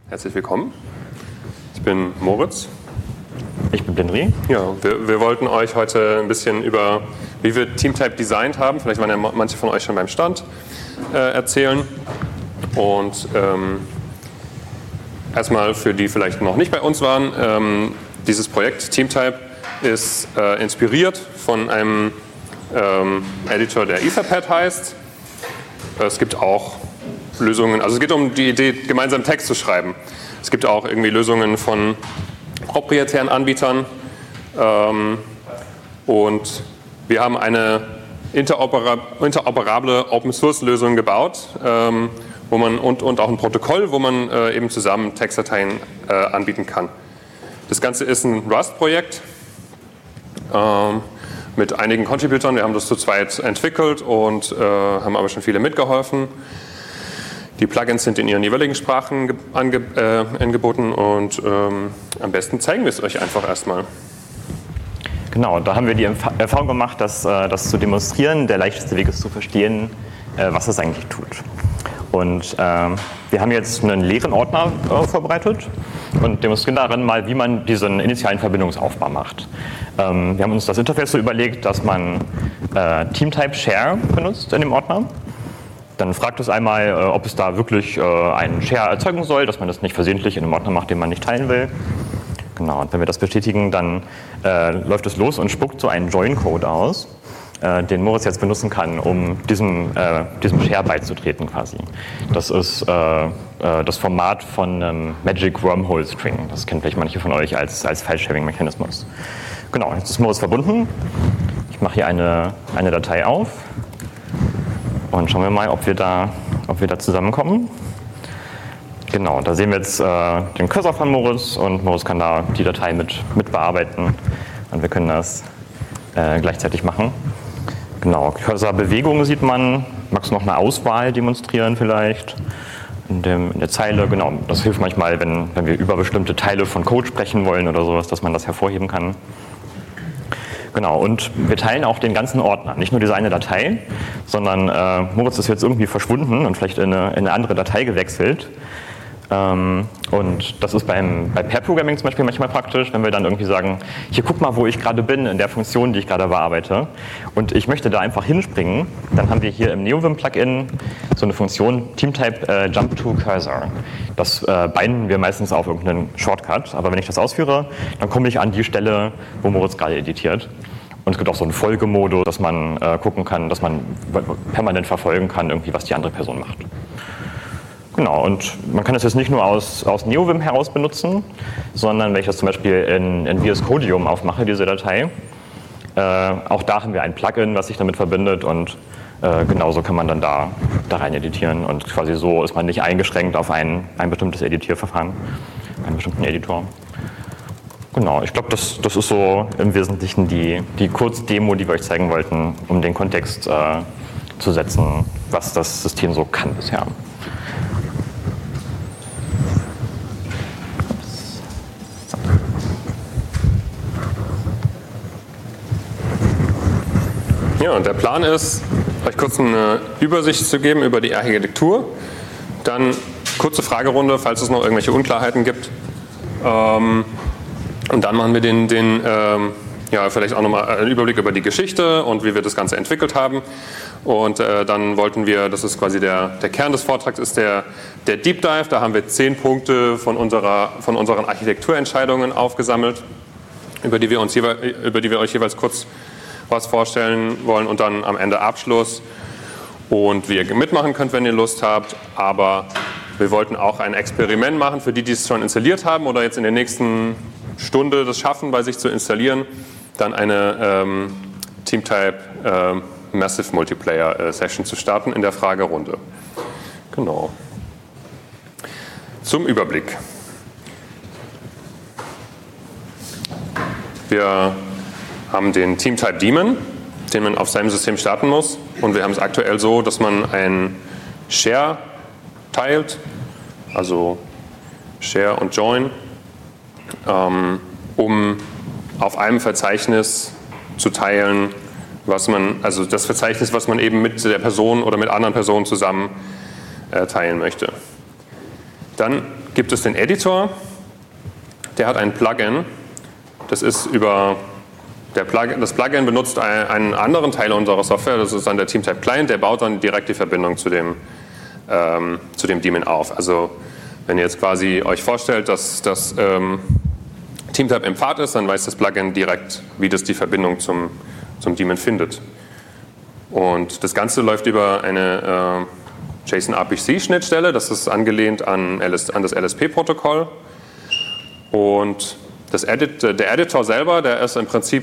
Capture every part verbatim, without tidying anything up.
Herzlich willkommen. Ich bin Moritz. Ich bin Blinri. Ja, wir, wir wollten euch heute ein bisschen über, wie wir Teamtype designt haben, vielleicht waren ja manche von euch schon beim Stand, äh, erzählen. Und ähm, erstmal für die vielleicht noch nicht bei uns waren, ähm, dieses Projekt Teamtype ist äh, inspiriert von einem ähm, Editor, der Etherpad heißt. Es gibt auch Lösungen, also es geht um die Idee, gemeinsam Text zu schreiben. Es gibt auch irgendwie Lösungen von proprietären Anbietern ähm, und wir haben eine interopera interoperable Open-Source-Lösung gebaut ähm, wo man, und, und auch ein Protokoll, wo man äh, eben zusammen Textdateien äh, anbieten kann. Das Ganze ist ein Rust-Projekt ähm, mit einigen Contributern. Wir haben das zu zweit entwickelt und äh, haben aber schon viele mitgeholfen. Die Plugins sind in ihren jeweiligen Sprachen ange äh, angeboten und ähm, am besten zeigen wir es euch einfach erstmal. Genau, da haben wir die Erfahrung gemacht, dass äh, das zu demonstrieren der leichteste Weg ist zu verstehen, äh, was es eigentlich tut. Und äh, wir haben jetzt einen leeren Ordner äh, vorbereitet und demonstrieren darin mal, wie man diesen initialen Verbindungsaufbau macht. Ähm, wir haben uns das Interface so überlegt, dass man äh, Teamtype Share benutzt in dem Ordner. Dann fragt es einmal, ob es da wirklich einen Share erzeugen soll, dass man das nicht versehentlich in einem Ordner macht, den man nicht teilen will. Genau, und wenn wir das bestätigen, dann äh, läuft es los und spuckt so einen Join-Code aus, äh, den Moritz jetzt benutzen kann, um diesem, äh, diesem Share beizutreten quasi. Das ist äh, äh, das Format von einem Magic Wormhole String. Das kennen vielleicht manche von euch als, als File-Sharing-Mechanismus. Genau, jetzt ist Moritz verbunden. Ich mache hier eine, eine Datei auf. Und schauen wir mal, ob wir da, ob wir da zusammenkommen. Genau, da sehen wir jetzt äh, den Cursor von Moritz und Moritz kann da die Datei mit, mit bearbeiten und wir können das äh, gleichzeitig machen. Genau, Cursor-Bewegungen sieht man. Magst du noch eine Auswahl demonstrieren vielleicht in, dem, in der Zeile? Genau, das hilft manchmal, wenn, wenn wir über bestimmte Teile von Code sprechen wollen oder sowas, dass man das hervorheben kann. Genau, und wir teilen auch den ganzen Ordner, nicht nur diese eine Datei, sondern äh, Moritz ist jetzt irgendwie verschwunden und vielleicht in eine, in eine andere Datei gewechselt. Ähm, und das ist beim, bei Pair-Programming zum Beispiel manchmal praktisch, wenn wir dann irgendwie sagen, hier guck mal, wo ich gerade bin in der Funktion, die ich gerade bearbeite. Und ich möchte da einfach hinspringen, dann haben wir hier im NeoVim-Plugin so eine Funktion Teamtype äh, Jump to Cursor. Das äh, binden wir meistens auf irgendeinen Shortcut, aber wenn ich das ausführe, dann komme ich an die Stelle, wo Moritz gerade editiert. Und es gibt auch so einen Folgemodus, dass man äh, gucken kann, dass man permanent verfolgen kann, irgendwie, was die andere Person macht. Genau, und man kann das jetzt nicht nur aus, aus NeoVim heraus benutzen, sondern wenn ich das zum Beispiel in, in V S Codium aufmache, diese Datei, äh, auch da haben wir ein Plugin, was sich damit verbindet und äh, genauso kann man dann da, da rein editieren und quasi so ist man nicht eingeschränkt auf ein, ein bestimmtes Editierverfahren, einen bestimmten Editor. Genau, ich glaube, das, das ist so im Wesentlichen die, die Kurzdemo, die wir euch zeigen wollten, um den Kontext äh, zu setzen, was das System so kann bisher. Ja, und der Plan ist, euch kurz eine Übersicht zu geben über die Architektur. Dann kurze Fragerunde, falls es noch irgendwelche Unklarheiten gibt. Ähm, und dann machen wir den, den ähm, ja, vielleicht auch nochmal einen Überblick über die Geschichte und wie wir das Ganze entwickelt haben. Und äh, dann wollten wir, das ist quasi der, der Kern des Vortrags, ist der, der Deep Dive. Da haben wir zehn Punkte von, unserer, von unseren Architekturentscheidungen aufgesammelt, über die wir, uns jeweils, über die wir euch jeweils kurz was vorstellen wollen und dann am Ende Abschluss und wie ihr mitmachen könnt, wenn ihr Lust habt. Aber wir wollten auch ein Experiment machen für die, die es schon installiert haben oder jetzt in der nächsten Stunde das schaffen, bei sich zu installieren, dann eine ähm, Teamtype ähm, Massive Multiplayer äh, Session zu starten in der Fragerunde. Genau. Zum Überblick. Wir haben den Teamtype Daemon, den man auf seinem System starten muss. Und wir haben es aktuell so, dass man ein Share teilt, also Share und Join, ähm, um auf einem Verzeichnis zu teilen, was man, also das Verzeichnis, was man eben mit der Person oder mit anderen Personen zusammen äh, teilen möchte. Dann gibt es den Editor, der hat ein Plugin, das ist über, der Plugin, das Plugin benutzt einen anderen Teil unserer Software, das ist dann der TeamType Client, der baut dann direkt die Verbindung zu dem, ähm, zu dem Daemon auf. Also wenn ihr jetzt quasi euch vorstellt, dass das ähm, TeamType im Pfad ist, dann weiß das Plugin direkt, wie das die Verbindung zum, zum Daemon findet. Und das Ganze läuft über eine äh, JSON-R P C-Schnittstelle, das ist angelehnt an, L S, an das L S P-Protokoll. Und das Edit, der Editor selber, der ist im Prinzip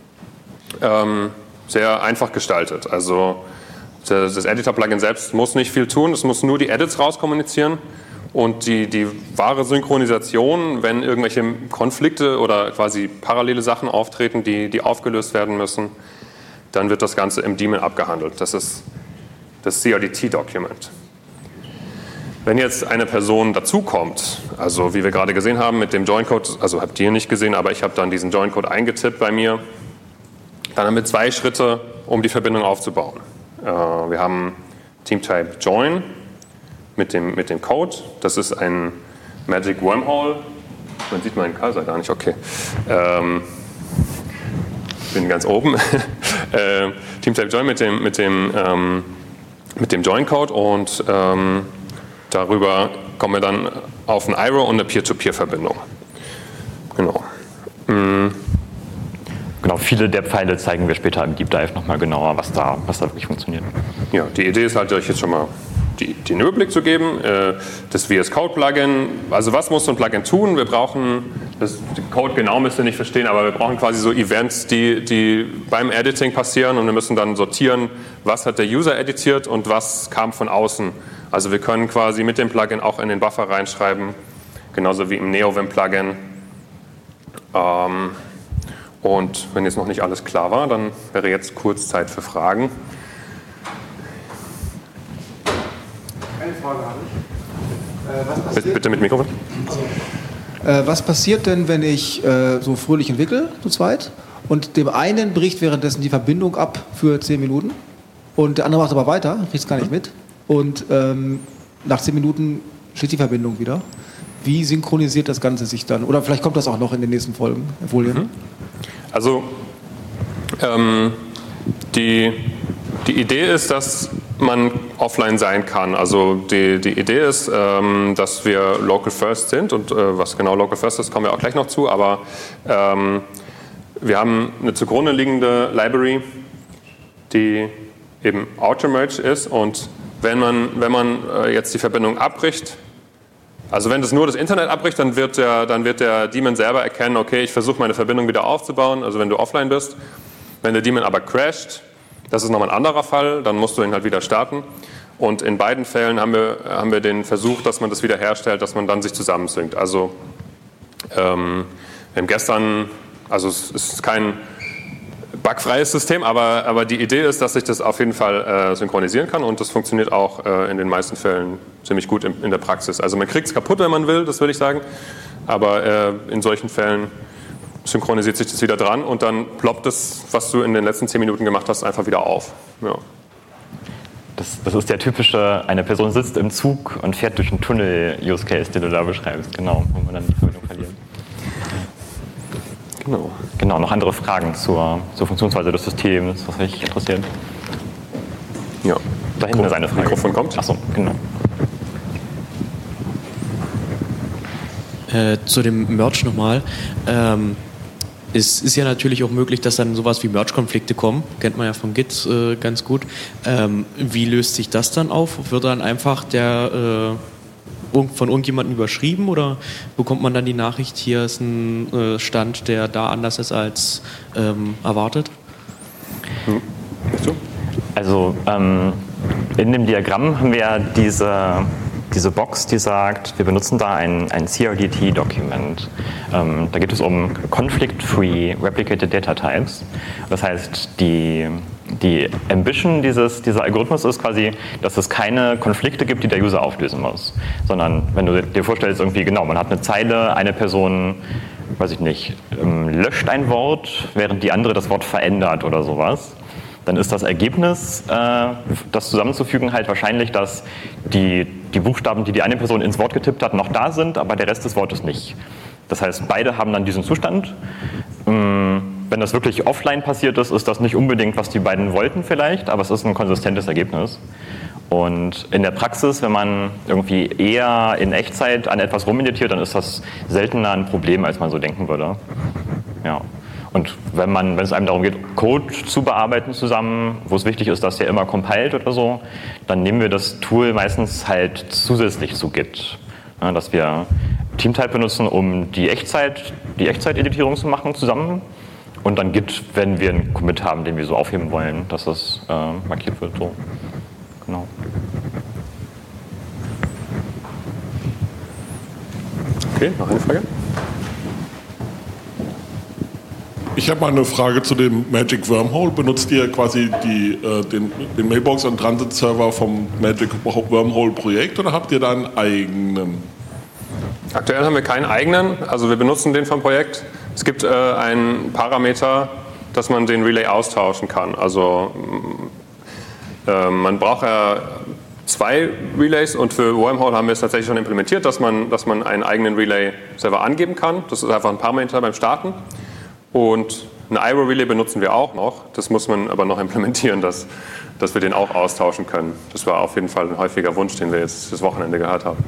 ähm, sehr einfach gestaltet. Also das, das Editor-Plugin selbst muss nicht viel tun, es muss nur die Edits rauskommunizieren. Und die, die wahre Synchronisation, wenn irgendwelche Konflikte oder quasi parallele Sachen auftreten, die, die aufgelöst werden müssen, dann wird das Ganze im Daemon abgehandelt. Das ist das C R D T-Document. Wenn jetzt eine Person dazukommt, also wie wir gerade gesehen haben mit dem Join-Code, also habt ihr nicht gesehen, aber ich habe dann diesen Join-Code eingetippt bei mir, dann haben wir zwei Schritte, um die Verbindung aufzubauen. Äh, wir haben TeamType Join mit dem, mit dem Code, das ist ein Magic Wormhole, man sieht meinen Cursor gar nicht, okay. Ähm, ich bin ganz oben. äh, TeamType Join mit dem, mit dem, ähm, mit dem Join-Code und ähm, darüber kommen wir dann auf ein I R O und eine Peer-to-Peer-Verbindung. Genau. Mhm. Genau, viele der Pfeile zeigen wir später im Deep Dive nochmal genauer, was da, was da wirklich funktioniert. Ja, die Idee ist halt, euch jetzt schon mal die, den Überblick zu geben. Äh, das V S Code Plugin, also was muss so ein Plugin tun? Wir brauchen, das den Code genau müsst ihr nicht verstehen, aber wir brauchen quasi so Events, die, die beim Editing passieren und wir müssen dann sortieren, was hat der User editiert und was kam von außen. Also wir können quasi mit dem Plugin auch in den Buffer reinschreiben, genauso wie im NeoVim-Plugin. Ähm, und wenn jetzt noch nicht alles klar war, dann wäre jetzt kurz Zeit für Fragen. Eine Frage habe ich. Äh, was passiert, Bitte mit Mikrofon. äh, was passiert denn, wenn ich äh, so fröhlich entwickle, zu zweit, und dem einen bricht währenddessen die Verbindung ab für zehn Minuten und der andere macht aber weiter, kriegt es gar nicht mit, und ähm, nach zehn Minuten steht die Verbindung wieder. Wie synchronisiert das Ganze sich dann? Oder vielleicht kommt das auch noch in den nächsten Folgen, Folien. Mhm. Also ähm, die, die Idee ist, dass man offline sein kann. Also die, die Idee ist, ähm, dass wir Local First sind und äh, was genau Local First ist, kommen wir auch gleich noch zu, aber ähm, wir haben eine zugrunde liegende Library, die eben Auto-Merge ist und wenn man, wenn man äh, jetzt die Verbindung abbricht, also wenn das nur das Internet abbricht, dann wird der, dann wird der Daemon selber erkennen, okay, ich versuche meine Verbindung wieder aufzubauen, also wenn du offline bist. Wenn der Daemon aber crasht, das ist nochmal ein anderer Fall, dann musst du ihn halt wieder starten. Und in beiden Fällen haben wir, haben wir den Versuch, dass man das wieder herstellt, dass man dann sich zusammensynkt. Also ähm, wir haben gestern, also es ist kein bugfreies System, aber, aber die Idee ist, dass ich das auf jeden Fall äh, synchronisieren kann und das funktioniert auch äh, in den meisten Fällen ziemlich gut in, in der Praxis. Also man kriegt es kaputt, wenn man will, das würde ich sagen, aber äh, in solchen Fällen synchronisiert sich das wieder dran und dann ploppt das, was du in den letzten zehn Minuten gemacht hast, einfach wieder auf. Ja. Das, das ist der typische, eine Person sitzt im Zug und fährt durch einen Tunnel-Use-Case, den du da beschreibst, genau, wo man dann die Verbindung verliert. Genau. Genau, noch andere Fragen zur, zur Funktionsweise des Systems, was euch interessiert? Ja. Da hinten ist eine Frage. Mikrofon kommt. Achso, genau. Äh, zu dem Merge nochmal. Ähm, es ist ja natürlich auch möglich, dass dann sowas wie Merge-Konflikte kommen. Kennt man ja vom Git äh, ganz gut. Ähm, wie löst sich das dann auf? Wird dann einfach der äh, von irgendjemandem überschrieben oder bekommt man dann die Nachricht, hier ist ein äh, Stand, der da anders ist als ähm, erwartet? Hm. So. Also ähm, in dem Diagramm haben wir diese, diese Box, die sagt, wir benutzen da ein, ein C R D T-Document. Ähm, da geht es um Conflict-Free Replicated Data Types. Das heißt, die, die Ambition dieses, dieser Algorithmus ist quasi, dass es keine Konflikte gibt, die der User auflösen muss. Sondern wenn du dir vorstellst, irgendwie genau, man hat eine Zeile, eine Person, weiß ich nicht, ähm, löscht ein Wort, während die andere das Wort verändert oder sowas. dann ist das Ergebnis, äh, das zusammenzufügen, halt wahrscheinlich, dass die, die Buchstaben, die die eine Person ins Wort getippt hat, noch da sind, aber der Rest des Wortes nicht. Das heißt, beide haben dann diesen Zustand. Wenn das wirklich offline passiert ist, ist das nicht unbedingt, was die beiden wollten vielleicht, aber es ist ein konsistentes Ergebnis. Und in der Praxis, wenn man irgendwie eher in Echtzeit an etwas rumeditiert, dann ist das seltener ein Problem, als man so denken würde. Ja. Und wenn man, wenn es einem darum geht, Code zu bearbeiten zusammen, wo es wichtig ist, dass der immer compiled oder so, dann nehmen wir das Tool meistens halt zusätzlich zu Git. Ja, dass wir Teamtype benutzen, um die Echtzeit, die Echtzeit-Editierung zu machen zusammen. Und dann Git, wenn wir einen Commit haben, den wir so aufheben wollen, dass das äh, markiert wird. So. Genau. Okay, noch eine Frage? Ich habe mal eine Frage zu dem Magic Wormhole. Benutzt ihr quasi die, äh, den, den Mailbox- und Transit-Server vom Magic Wormhole-Projekt oder habt ihr da einen eigenen? Aktuell haben wir keinen eigenen, also wir benutzen den vom Projekt. Es gibt äh, einen Parameter, dass man den Relay austauschen kann. Also äh, man braucht ja zwei Relays und für Wormhole haben wir es tatsächlich schon implementiert, dass man, dass man einen eigenen Relay-Server angeben kann. Das ist einfach ein Parameter beim Starten. Und ein I R O-Relay benutzen wir auch noch. Das muss man aber noch implementieren, dass, dass wir den auch austauschen können. Das war auf jeden Fall ein häufiger Wunsch, den wir jetzt das Wochenende gehört haben.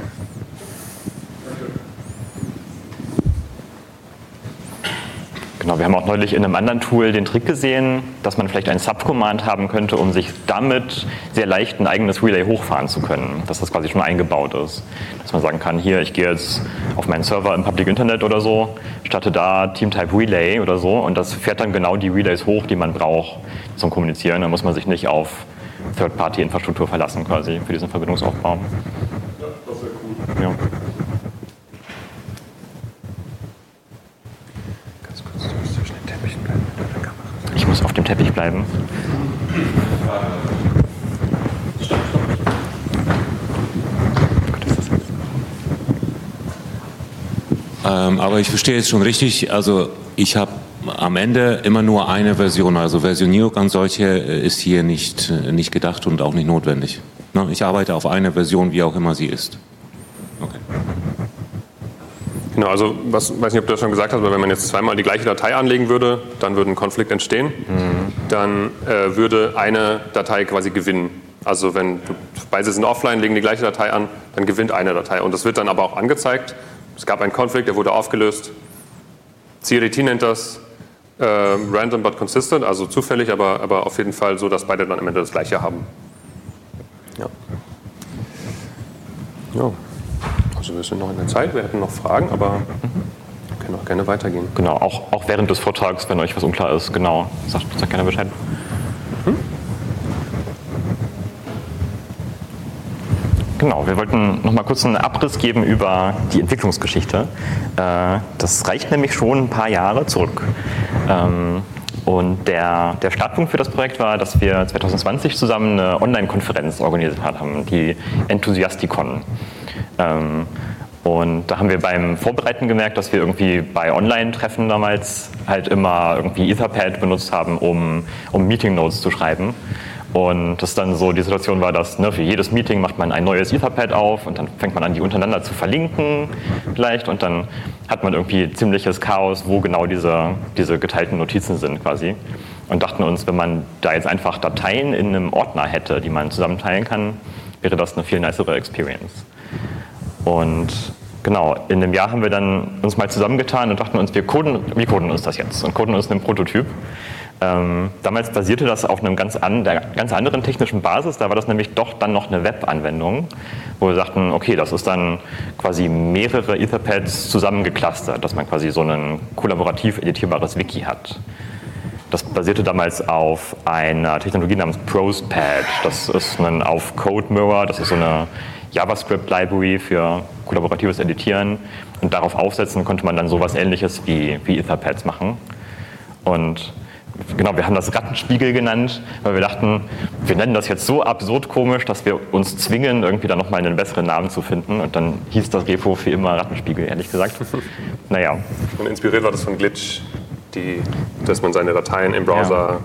Genau, wir haben auch neulich in einem anderen Tool den Trick gesehen, dass man vielleicht ein Subcommand haben könnte, um sich damit sehr leicht ein eigenes Relay hochfahren zu können, dass das quasi schon eingebaut ist. Dass man sagen kann, hier, ich gehe jetzt auf meinen Server im Public Internet oder so, starte da Teamtype Relay oder so und das fährt dann genau die Relays hoch, die man braucht zum Kommunizieren. Da muss man sich nicht auf Third-Party-Infrastruktur verlassen quasi für diesen Verbindungsaufbau. Ja, das wäre cool. Ja. Ich muss auf dem Teppich bleiben. Ähm, aber ich verstehe jetzt schon richtig, also ich habe am Ende immer nur eine Version, also Versionierung an solche ist hier nicht, nicht gedacht und auch nicht notwendig. Ne? Ich arbeite auf eine Version, wie auch immer sie ist. Okay. Genau, also was, weiß nicht, ob du das schon gesagt hast, aber wenn man jetzt zweimal die gleiche Datei anlegen würde, dann würde ein Konflikt entstehen. Mhm. Dann äh, würde eine Datei quasi gewinnen. Also wenn du, beide sind offline, legen die gleiche Datei an, dann gewinnt eine Datei. Und das wird dann aber auch angezeigt. Es gab einen Konflikt, der wurde aufgelöst. C R D T nennt das äh, random but consistent, also zufällig, aber, aber auf jeden Fall so, dass beide dann am Ende das gleiche haben. Ja. Ja. Also wir sind noch in der Zeit, wir hätten noch Fragen, aber wir können auch gerne weitergehen. Genau, auch, auch während des Vortrags, wenn euch was unklar ist, genau, sagt, sagt gerne Bescheid. Hm? Genau, wir wollten noch mal kurz einen Abriss geben über die Entwicklungsgeschichte. Das reicht nämlich schon ein paar Jahre zurück. Und der, der Startpunkt für das Projekt war, dass wir zwanzig zwanzig zusammen eine Online-Konferenz organisiert haben, die Enthusiasticon. Und da haben wir beim Vorbereiten gemerkt, dass wir irgendwie bei Online-Treffen damals halt immer irgendwie Etherpad benutzt haben, um, um Meeting-Notes zu schreiben. Und das dann so die Situation war, dass ne, für jedes Meeting macht man ein neues Etherpad auf und dann fängt man an, die untereinander zu verlinken vielleicht und dann hat man irgendwie ziemliches Chaos, wo genau diese, diese geteilten Notizen sind quasi. Und dachten uns, wenn man da jetzt einfach Dateien in einem Ordner hätte, die man zusammen teilen kann, wäre das eine viel nicere Experience. Und genau, in einem Jahr haben wir dann uns mal zusammengetan und dachten uns, wir coden, wir coden uns das jetzt und coden uns einen Prototyp. Ähm, damals basierte das auf einem ganz, an, der ganz anderen technischen Basis, da war das nämlich doch dann noch eine Web-Anwendung, wo wir sagten, okay, das ist dann quasi mehrere Etherpads zusammengeclustert, dass man quasi so ein kollaborativ editierbares Wiki hat. Das basierte damals auf einer Technologie namens ProsePad, das ist ein auf Code Mirror, das ist so eine JavaScript-Library für kollaboratives Editieren und darauf aufsetzen konnte man dann sowas Ähnliches wie, wie Etherpads machen. Und genau, wir haben das Rattenspiegel genannt, weil wir dachten, wir nennen das jetzt so absurd komisch, dass wir uns zwingen, irgendwie da nochmal einen besseren Namen zu finden. Und dann hieß das Repo für immer Rattenspiegel, ehrlich gesagt. Naja. Und inspiriert war das von Glitch, die, dass man seine Dateien im Browser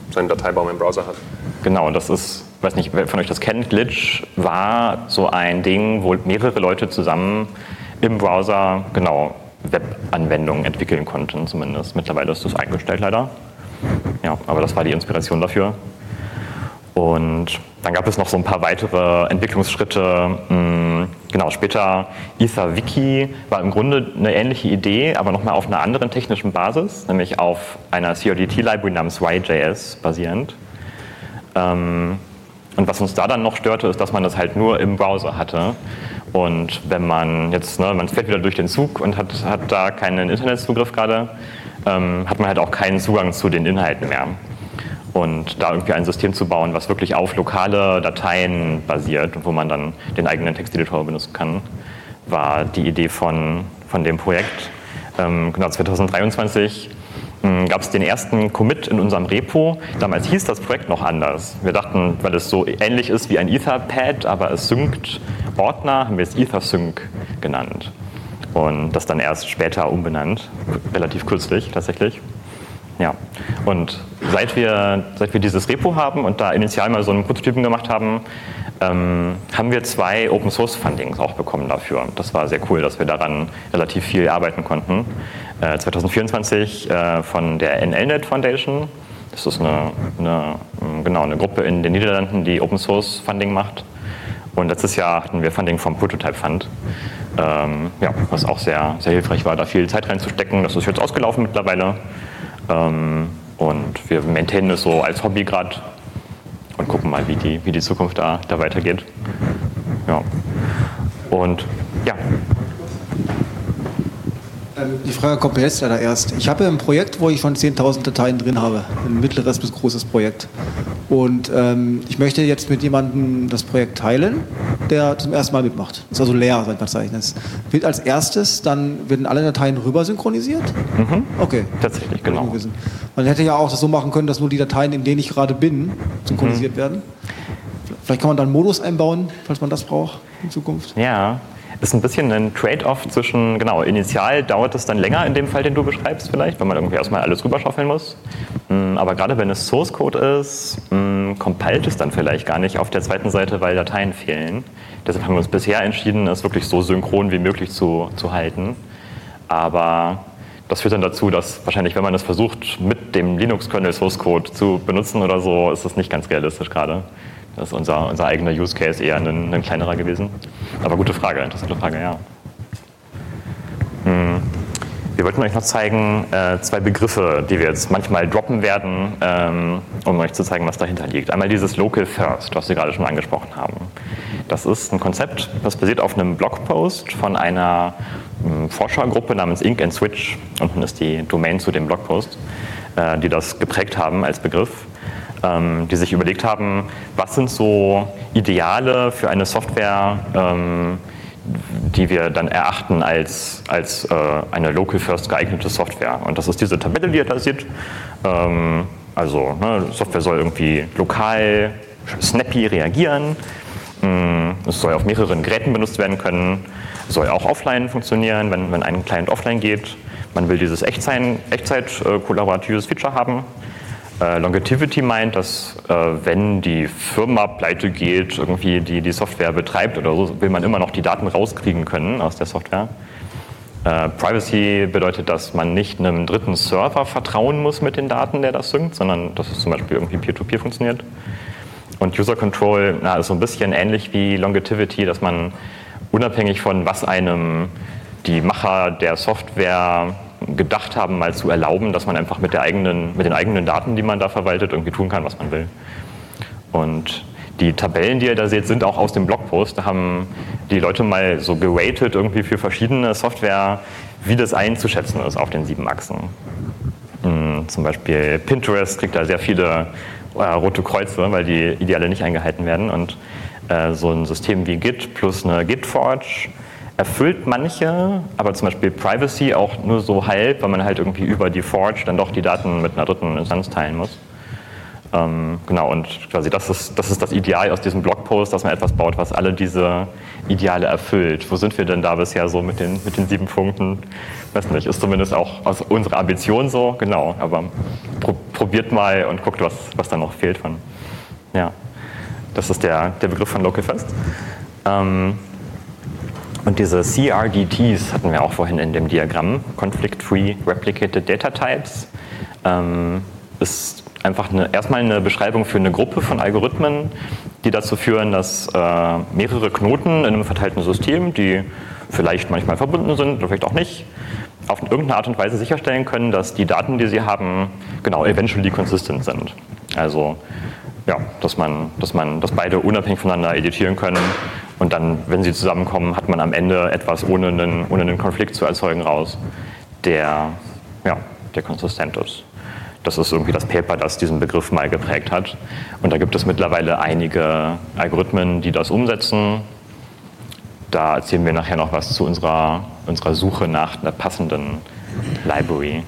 seinen Dateibaum im Browser hat. Genau, das ist, ich weiß nicht, wer von euch das kennt, Glitch war so ein Ding, wo mehrere Leute zusammen im Browser, genau, Webanwendungen entwickeln konnten zumindest. Mittlerweile ist das eingestellt leider. Ja, aber das war die Inspiration dafür. Und dann gab es noch so ein paar weitere Entwicklungsschritte. Genau, später EtherWiki war im Grunde eine ähnliche Idee, aber nochmal auf einer anderen technischen Basis, nämlich auf einer C O D T-Library namens Y J S basierend. Und was uns da dann noch störte, ist, dass man das halt nur im Browser hatte. Und wenn man jetzt, ne, man fährt wieder durch den Zug und hat, hat da keinen Internetzugriff gerade, ähm, hat man halt auch keinen Zugang zu den Inhalten mehr. Und da irgendwie ein System zu bauen, was wirklich auf lokale Dateien basiert und wo man dann den eigenen Texteditor benutzen kann, war die Idee von, von dem Projekt. Ähm, genau, zwanzig dreiundzwanzig gab es den ersten Commit in unserem Repo. Damals hieß das Projekt noch anders. Wir dachten, weil es so ähnlich ist wie ein Etherpad, aber es synkt Ordner, haben wir es EtherSync genannt. Und das dann erst später umbenannt, relativ kürzlich tatsächlich. Ja. Und seit wir, seit wir dieses Repo haben und da initial mal so einen Prototypen gemacht haben, ähm, haben wir zwei Open-Source-Fundings auch bekommen dafür. Das war sehr cool, dass wir daran relativ viel arbeiten konnten. Äh, zwanzig vierundzwanzig äh, von der N L Net Foundation. Das ist eine, eine, genau, eine Gruppe in den Niederlanden, die Open-Source-Funding macht. Und letztes Jahr hatten wir Funding vom Prototype Fund, ähm, ja, was auch sehr, sehr hilfreich war, da viel Zeit reinzustecken. Das ist jetzt ausgelaufen mittlerweile. Ähm, und wir maintainen es so als Hobby gerade und gucken mal, wie die, wie die Zukunft da, da weitergeht. Ja. Und ja. Die Frage kommt mir jetzt leider erst. Ich habe ein Projekt, wo ich schon zehntausend Dateien drin habe. Ein mittleres bis großes Projekt. Und ähm, ich möchte jetzt mit jemandem das Projekt teilen, der zum ersten Mal mitmacht. Das ist also leer, sein Verzeichnis. Wird als erstes, dann werden alle Dateien rüber synchronisiert? Mhm. Okay. Tatsächlich, genau. Man hätte ja auch das so machen können, dass nur die Dateien, in denen ich gerade bin, synchronisiert mhm. werden. Vielleicht kann man dann einen Modus einbauen, falls man das braucht in Zukunft. Ja. Ist ein bisschen ein Trade-off zwischen, genau, initial dauert es dann länger in dem Fall, den du beschreibst vielleicht, weil man irgendwie erstmal alles rüberschaufeln muss. Aber gerade wenn es Source Code ist, compilt es dann vielleicht gar nicht auf der zweiten Seite, weil Dateien fehlen. Deshalb haben wir uns bisher entschieden, es wirklich so synchron wie möglich zu, zu halten. Aber das führt dann dazu, dass wahrscheinlich, wenn man es versucht, mit dem Linux-Kernel Source Code zu benutzen oder so, ist das nicht ganz realistisch gerade. Das ist unser, unser eigener Use Case eher ein, ein kleinerer gewesen. Aber gute Frage, interessante Frage, ja. Hm. Wir wollten euch noch zeigen, äh, zwei Begriffe, die wir jetzt manchmal droppen werden, ähm, um euch zu zeigen, was dahinter liegt. Einmal dieses Local First, was wir gerade schon angesprochen haben. Das ist ein Konzept, das basiert auf einem Blogpost von einer ähm, Forschergruppe namens Ink and Switch. Unten ist die Domain zu dem Blogpost, äh, die das geprägt haben als Begriff. Die sich überlegt haben, was sind so Ideale für eine Software, ähm, die wir dann erachten als, als äh, eine Local First geeignete Software. Und das ist diese Tabelle, die ihr da seht. Ähm, also ne, Software soll irgendwie lokal, snappy reagieren. Es soll auf mehreren Geräten benutzt werden können. Es soll auch offline funktionieren, wenn, wenn ein Client offline geht. Man will dieses Echtzeit-kollaboratives Feature haben. Äh, Longevity meint, dass äh, wenn die Firma pleite geht, irgendwie die die Software betreibt oder so, will man immer noch die Daten rauskriegen können aus der Software. Äh, Privacy bedeutet, dass man nicht einem dritten Server vertrauen muss mit den Daten, der das synkt, sondern dass es zum Beispiel irgendwie Peer-to-Peer funktioniert. Und User Control na, ist so ein bisschen ähnlich wie Longevity, dass man unabhängig von was einem die Macher der Software gedacht haben, mal zu erlauben, dass man einfach mit, der eigenen, mit den eigenen Daten, die man da verwaltet, irgendwie tun kann, was man will. Und die Tabellen, die ihr da seht, sind auch aus dem Blogpost. Da haben die Leute mal so geratet irgendwie für verschiedene Software, wie das einzuschätzen ist auf den sieben Achsen. Hm, zum Beispiel Pinterest kriegt da sehr viele äh, rote Kreuze, weil die Ideale nicht eingehalten werden. Und äh, so ein System wie Git plus eine Gitforge erfüllt manche, aber zum Beispiel Privacy auch nur so halb, weil man halt irgendwie über die Forge dann doch die Daten mit einer dritten Instanz teilen muss. Ähm, genau, und quasi das ist, das ist das Ideal aus diesem Blogpost, dass man etwas baut, was alle diese Ideale erfüllt. Wo sind wir denn da bisher so mit den, mit den sieben Punkten? Weiß nicht, ist zumindest auch aus unserer Ambition so, genau, aber pro, probiert mal und guckt, was, was da noch fehlt von. Ja, das ist der, der Begriff von Local First. Ähm, und diese C R D Ts hatten wir auch vorhin in dem Diagramm, Conflict-Free Replicated Data Types, ähm, ist einfach eine, erstmal eine Beschreibung für eine Gruppe von Algorithmen, die dazu führen, dass äh, mehrere Knoten in einem verteilten System, die vielleicht manchmal verbunden sind oder vielleicht auch nicht, auf irgendeine Art und Weise sicherstellen können, dass die Daten, die sie haben, genau, eventually consistent sind. Also, ja, dass man, dass man, dass beide unabhängig voneinander editieren können und dann, wenn sie zusammenkommen, hat man am Ende etwas ohne einen, ohne einen Konflikt zu erzeugen raus, der, ja, der konsistent ist. Das ist irgendwie das Paper, das diesen Begriff mal geprägt hat. Und da gibt es mittlerweile einige Algorithmen, die das umsetzen. Da erzählen wir nachher noch was zu unserer, unserer Suche nach einer passenden Library.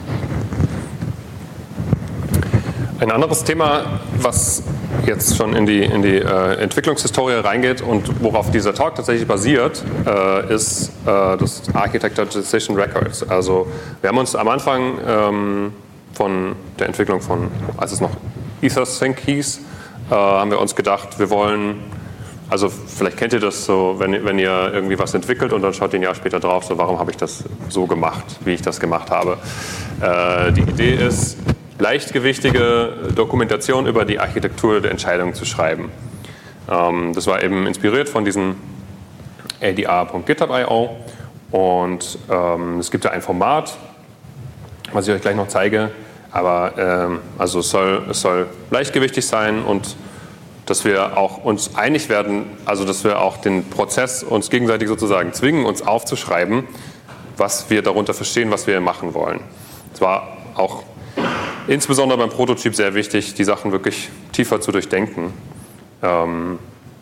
Ein anderes Thema, was jetzt schon in die, in die äh, Entwicklungshistorie reingeht und worauf dieser Talk tatsächlich basiert, äh, ist äh, das Architecture Decision Records. Also wir haben uns am Anfang ähm, von der Entwicklung von, als es noch EtherSync hieß, äh, haben wir uns gedacht, wir wollen, also vielleicht kennt ihr das so, wenn, wenn ihr irgendwie was entwickelt und dann schaut ihr ein Jahr später drauf, so warum habe ich das so gemacht, wie ich das gemacht habe. Äh, die Idee ist, leichtgewichtige Dokumentation über die Architektur der Entscheidung zu schreiben. Ähm, das war eben inspiriert von diesem A D R Punkt github Punkt I O und ähm, es gibt ja ein Format, was ich euch gleich noch zeige, aber ähm, also es soll, es soll leichtgewichtig sein und dass wir auch uns einig werden, also dass wir auch den Prozess uns gegenseitig sozusagen zwingen, uns aufzuschreiben, was wir darunter verstehen, was wir machen wollen. Es war auch insbesondere beim Prototyp sehr wichtig, die Sachen wirklich tiefer zu durchdenken ähm,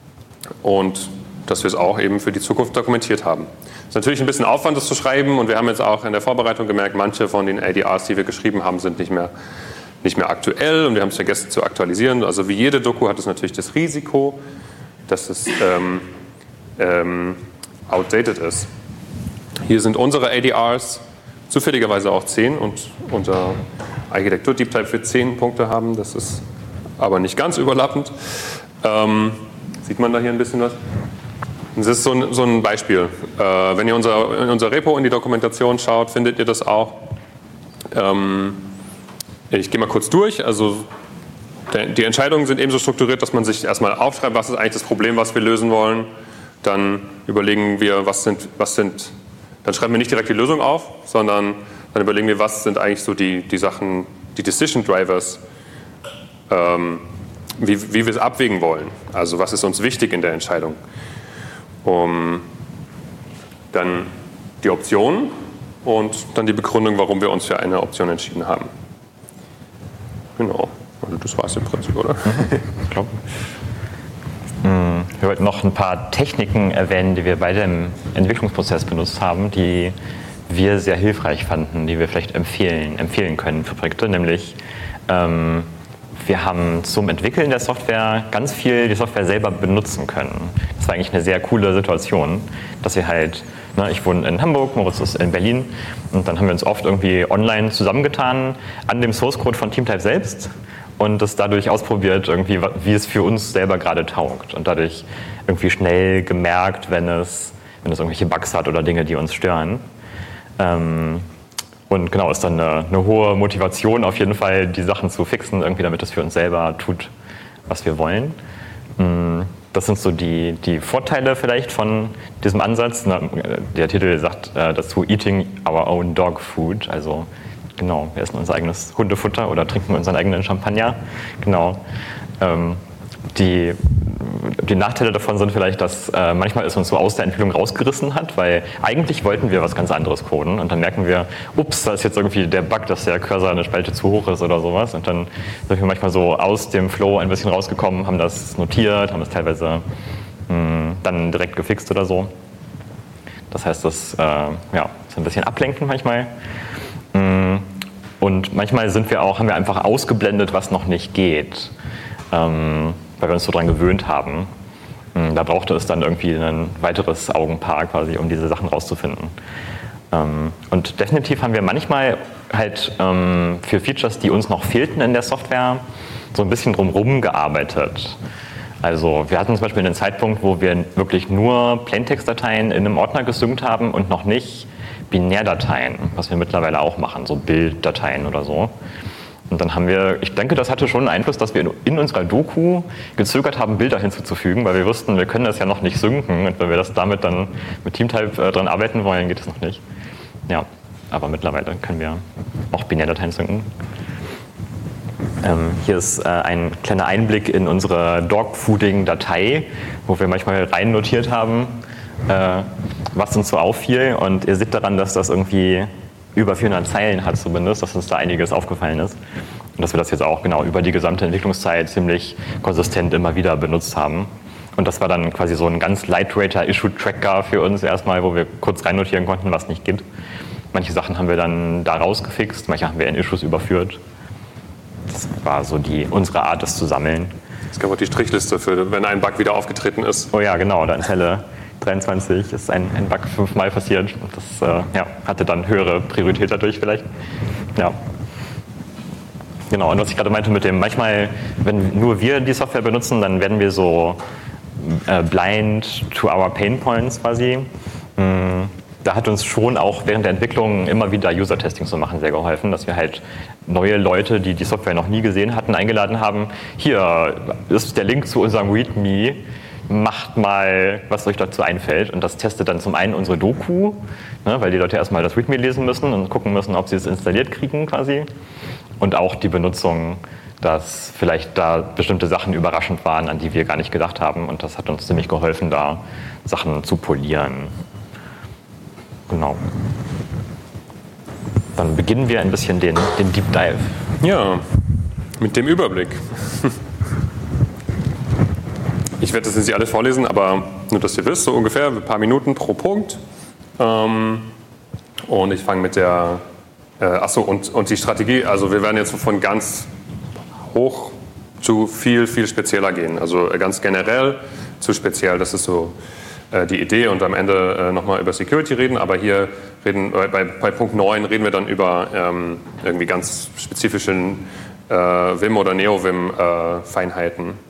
und dass wir es auch eben für die Zukunft dokumentiert haben. Es ist natürlich ein bisschen Aufwand, das zu schreiben und wir haben jetzt auch in der Vorbereitung gemerkt, manche von den A D Rs, die wir geschrieben haben, sind nicht mehr, nicht mehr aktuell und wir haben es vergessen zu aktualisieren. Also wie jede Doku hat es natürlich das Risiko, dass es ähm, ähm, outdated ist. Hier sind unsere A D Rs, zufälligerweise auch zehn und unser Architektur Deep Type für zehn Punkte haben. Das ist aber nicht ganz überlappend. Ähm, sieht man da hier ein bisschen was? Das ist so ein, so ein Beispiel. Äh, wenn ihr unser, in unser Repo in die Dokumentation schaut, findet ihr das auch. Ähm, ich gehe mal kurz durch. Also der, die Entscheidungen sind eben so strukturiert, dass man sich erstmal aufschreibt, was ist eigentlich das Problem, was wir lösen wollen. Dann überlegen wir, was sind, was sind dann schreiben wir nicht direkt die Lösung auf, sondern dann überlegen wir, was sind eigentlich so die, die Sachen, die Decision Drivers, ähm, wie, wie wir es abwägen wollen. Also was ist uns wichtig in der Entscheidung. Um, dann die Optionen und dann die Begründung, warum wir uns für eine Option entschieden haben. Genau, also das war es im Prinzip, oder? Ich glaube. Wir wollten noch ein paar Techniken erwähnen, die wir bei dem Entwicklungsprozess benutzt haben, die wir sehr hilfreich fanden, die wir vielleicht empfehlen, empfehlen können für Projekte. Nämlich, ähm, wir haben zum Entwickeln der Software ganz viel die Software selber benutzen können. Das war eigentlich eine sehr coole Situation, dass wir halt, ne, ich wohne in Hamburg, Moritz ist in Berlin und dann haben wir uns oft irgendwie online zusammengetan an dem Source Code von TeamType selbst und das dadurch ausprobiert, irgendwie, wie es für uns selber gerade taugt. Und dadurch irgendwie schnell gemerkt, wenn es, wenn es irgendwelche Bugs hat oder Dinge, die uns stören. Ähm, und genau, ist dann eine, eine hohe Motivation auf jeden Fall, die Sachen zu fixen, irgendwie, damit es für uns selber tut, was wir wollen. Das sind so die, die Vorteile vielleicht von diesem Ansatz. Der Titel sagt äh, dazu Eating our own dog food, also genau, wir essen unser eigenes Hundefutter oder trinken unseren eigenen Champagner. Genau. Ähm, die, die Nachteile davon sind vielleicht, dass äh, manchmal es uns so aus der Entwicklung rausgerissen hat, weil eigentlich wollten wir was ganz anderes coden und dann merken wir, ups, da ist jetzt irgendwie der Bug, dass der Cursor eine Spalte zu hoch ist oder sowas und dann sind wir manchmal so aus dem Flow ein bisschen rausgekommen, haben das notiert, haben es teilweise mh, dann direkt gefixt oder so. Das heißt, das äh, ja, ist ein bisschen ablenkend manchmal. Mh, Und manchmal sind wir auch, haben wir einfach ausgeblendet, was noch nicht geht, ähm, weil wir uns so dran gewöhnt haben. Da brauchte es dann irgendwie ein weiteres Augenpaar quasi, um diese Sachen rauszufinden. Ähm, und definitiv haben wir manchmal halt ähm, für Features, die uns noch fehlten in der Software, so ein bisschen drumherum gearbeitet. Also wir hatten zum Beispiel einen Zeitpunkt, wo wir wirklich nur Plaintext-Dateien in einem Ordner gesynkt haben und noch nicht Binärdateien, was wir mittlerweile auch machen, so Bilddateien oder so. Und dann haben wir, ich denke, das hatte schon einen Einfluss, dass wir in unserer Doku gezögert haben, Bilder hinzuzufügen, weil wir wussten, wir können das ja noch nicht synken. Und wenn wir das damit dann mit Teamtype äh, dran arbeiten wollen, geht das noch nicht. Ja, aber mittlerweile können wir auch Binärdateien synken. Ähm, hier ist äh, ein kleiner Einblick in unsere Dogfooding-Datei, wo wir manchmal rein notiert haben, äh, was uns so auffiel. Und ihr seht daran, dass das irgendwie über vierhundert Zeilen hat zumindest, dass uns da einiges aufgefallen ist. Und dass wir das jetzt auch genau über die gesamte Entwicklungszeit ziemlich konsistent immer wieder benutzt haben. Und das war dann quasi so ein ganz lightweighter Issue-Tracker für uns erstmal, wo wir kurz reinnotieren konnten, was nicht gibt. Manche Sachen haben wir dann da rausgefixt, manche haben wir in Issues überführt. Das war so die, unsere Art, das zu sammeln. Es gab auch die Strichliste, für, wenn ein Bug wieder aufgetreten ist. Oh ja, genau, da in Zelle dreiundzwanzig ist ein, ein Bug fünfmal passiert. Und das äh, ja, hatte dann höhere Priorität dadurch vielleicht. Ja. Genau, und was ich gerade meinte mit dem, manchmal, wenn nur wir die Software benutzen, dann werden wir so äh, blind to our pain points quasi. Mm, da hat uns schon auch während der Entwicklung immer wieder User-Testing zu machen sehr geholfen, dass wir halt neue Leute, die die Software noch nie gesehen hatten, eingeladen haben. Hier ist der Link zu unserem README. Macht mal, was euch dazu einfällt. Und das testet dann zum einen unsere Doku, ne, weil die Leute erstmal das README lesen müssen und gucken müssen, ob sie es installiert kriegen quasi. Und auch die Benutzung, dass vielleicht da bestimmte Sachen überraschend waren, an die wir gar nicht gedacht haben. Und das hat uns ziemlich geholfen, da Sachen zu polieren. Genau. Dann beginnen wir ein bisschen den, den Deep Dive. Ja, mit dem Überblick. Ich werde das jetzt nicht alles vorlesen, aber nur, dass ihr wisst, so ungefähr ein paar Minuten pro Punkt. Ähm, und ich fange mit der, äh, achso, und, und die Strategie, also wir werden jetzt von ganz hoch zu viel, viel spezieller gehen. Also ganz generell zu speziell, das ist so äh, die Idee. Und am Ende äh, nochmal über Security reden, aber hier reden, äh, bei, bei Punkt neun reden wir dann über ähm, irgendwie ganz spezifischen äh, Vim oder Neo-Vim äh, Feinheiten.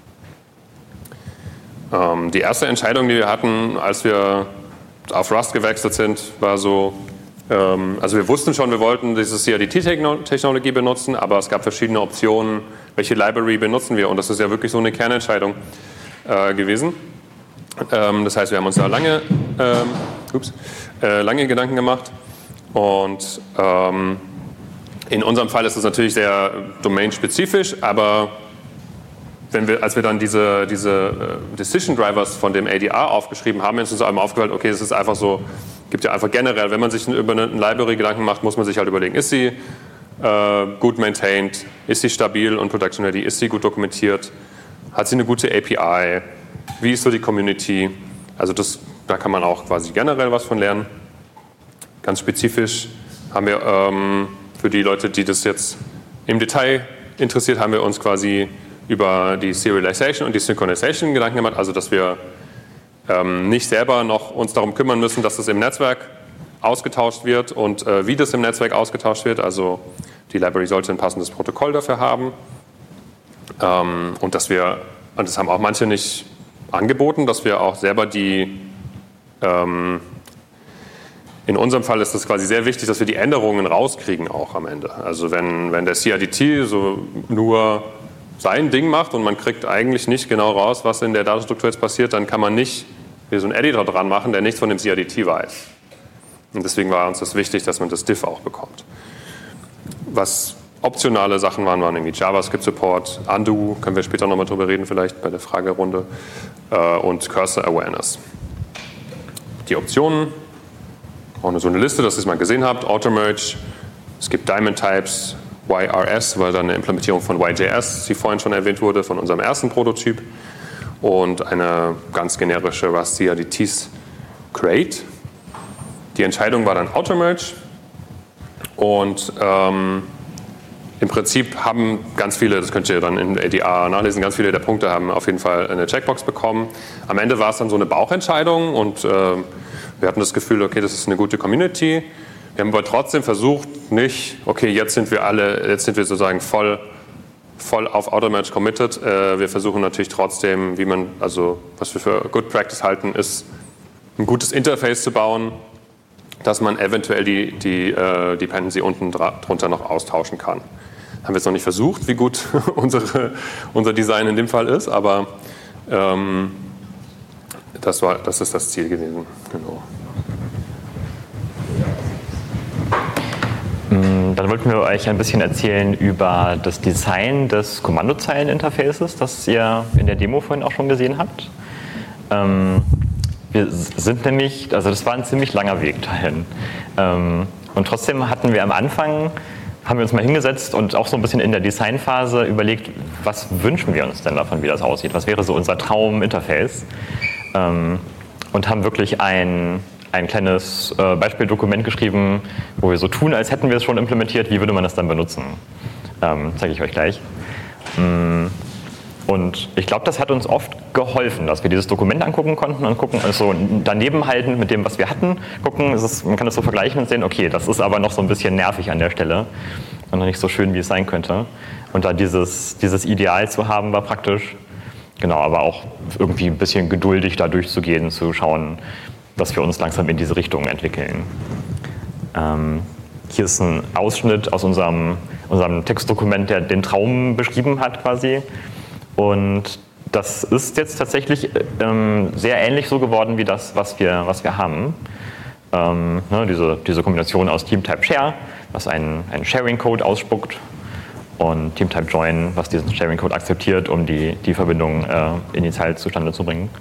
Die erste Entscheidung, die wir hatten, als wir auf Rust gewechselt sind, war so, ähm, also wir wussten schon, wir wollten diese C I D T-Technologie benutzen, aber es gab verschiedene Optionen, welche Library benutzen wir, und das ist ja wirklich so eine Kernentscheidung äh, gewesen. Ähm, das heißt, wir haben uns da lange, ähm, ups, äh, lange Gedanken gemacht, und ähm, in unserem Fall ist es natürlich sehr domainspezifisch, aber Wenn wir, als wir dann diese, diese uh, Decision Drivers von dem A D R aufgeschrieben haben, ist uns einmal aufgefallen, okay, es ist einfach so, gibt ja einfach generell, wenn man sich über eine Library Gedanken macht, muss man sich halt überlegen, ist sie äh, gut maintained, ist sie stabil und production ready, ist sie gut dokumentiert, hat sie eine gute A P I, wie ist so die Community, also das, da kann man auch quasi generell was von lernen. Ganz spezifisch haben wir ähm, für die Leute, die das jetzt im Detail interessiert, haben wir uns quasi über die Serialization und die Synchronization Gedanken gemacht, also dass wir ähm, nicht selber noch uns darum kümmern müssen, dass das im Netzwerk ausgetauscht wird und äh, wie das im Netzwerk ausgetauscht wird. Also die Library sollte ein passendes Protokoll dafür haben. Ähm, und dass wir, und das haben auch manche nicht angeboten, dass wir auch selber die, ähm, in unserem Fall ist das quasi sehr wichtig, dass wir die Änderungen rauskriegen auch am Ende. Also wenn, wenn der C I D T so nur sein Ding macht und man kriegt eigentlich nicht genau raus, was in der Datenstruktur jetzt passiert, dann kann man nicht wie so einen Editor dran machen, der nichts von dem C I D T weiß. Und deswegen war uns das wichtig, dass man das Diff auch bekommt. Was optionale Sachen waren, waren irgendwie JavaScript-Support, Undo, können wir später nochmal drüber reden, vielleicht bei der Fragerunde, äh, und Cursor Awareness. Die Optionen, auch so eine Liste, dass ihr es mal gesehen habt, Auto-Merge, es gibt Diamond Types, Y R S, weil dann eine Implementierung von Y J S, die vorhin schon erwähnt wurde, von unserem ersten Prototyp, und eine ganz generische Rust C I D Ts Create. Die Entscheidung war dann Auto-Merge, und ähm, im Prinzip haben ganz viele, das könnt ihr dann in A D R nachlesen, ganz viele der Punkte haben auf jeden Fall eine Checkbox bekommen. Am Ende war es dann so eine Bauchentscheidung und äh, wir hatten das Gefühl, okay, das ist eine gute Community. Wir haben aber trotzdem versucht, nicht, okay, jetzt sind wir alle, jetzt sind wir sozusagen voll, voll auf Automatch committed. Äh, wir versuchen natürlich trotzdem, wie man, also was wir für Good Practice halten, ist ein gutes Interface zu bauen, dass man eventuell die, die äh, Dependency unten drunter noch austauschen kann. Haben wir jetzt noch nicht versucht, wie gut unsere, unser Design in dem Fall ist, aber ähm, das, war, das ist das Ziel gewesen. Genau. Dann wollten wir euch ein bisschen erzählen über das Design des Kommandozeilen-Interfaces, das ihr in der Demo vorhin auch schon gesehen habt. Ähm, wir sind nämlich, also das war ein ziemlich langer Weg dahin. Ähm, und trotzdem hatten wir am Anfang, haben wir uns mal hingesetzt und auch so ein bisschen in der Designphase überlegt, was wünschen wir uns denn davon, wie das aussieht? Was wäre so unser Traum-Interface? Ähm, und haben wirklich ein ein kleines äh, Beispieldokument geschrieben, wo wir so tun, als hätten wir es schon implementiert. Wie würde man das dann benutzen? Ähm, zeige ich euch gleich. Und ich glaube, das hat uns oft geholfen, dass wir dieses Dokument angucken konnten und gucken, also daneben halten mit dem, was wir hatten, gucken, es ist, man kann das so vergleichen und sehen, okay, das ist aber noch so ein bisschen nervig an der Stelle und noch nicht so schön, wie es sein könnte. Und da dieses, dieses Ideal zu haben, war praktisch. Genau, aber auch irgendwie ein bisschen geduldig da durchzugehen, zu schauen, dass wir uns langsam in diese Richtung entwickeln. Ähm, hier ist ein Ausschnitt aus unserem, unserem Textdokument, der den Traum beschrieben hat quasi. Und das ist jetzt tatsächlich ähm, sehr ähnlich so geworden wie das, was wir, was wir haben. Ähm, ne, diese, diese Kombination aus TeamType-Share, was einen, einen Sharing-Code ausspuckt, und TeamType-Join, was diesen Sharing-Code akzeptiert, um die, die Verbindung äh, initial zustande zu bringen.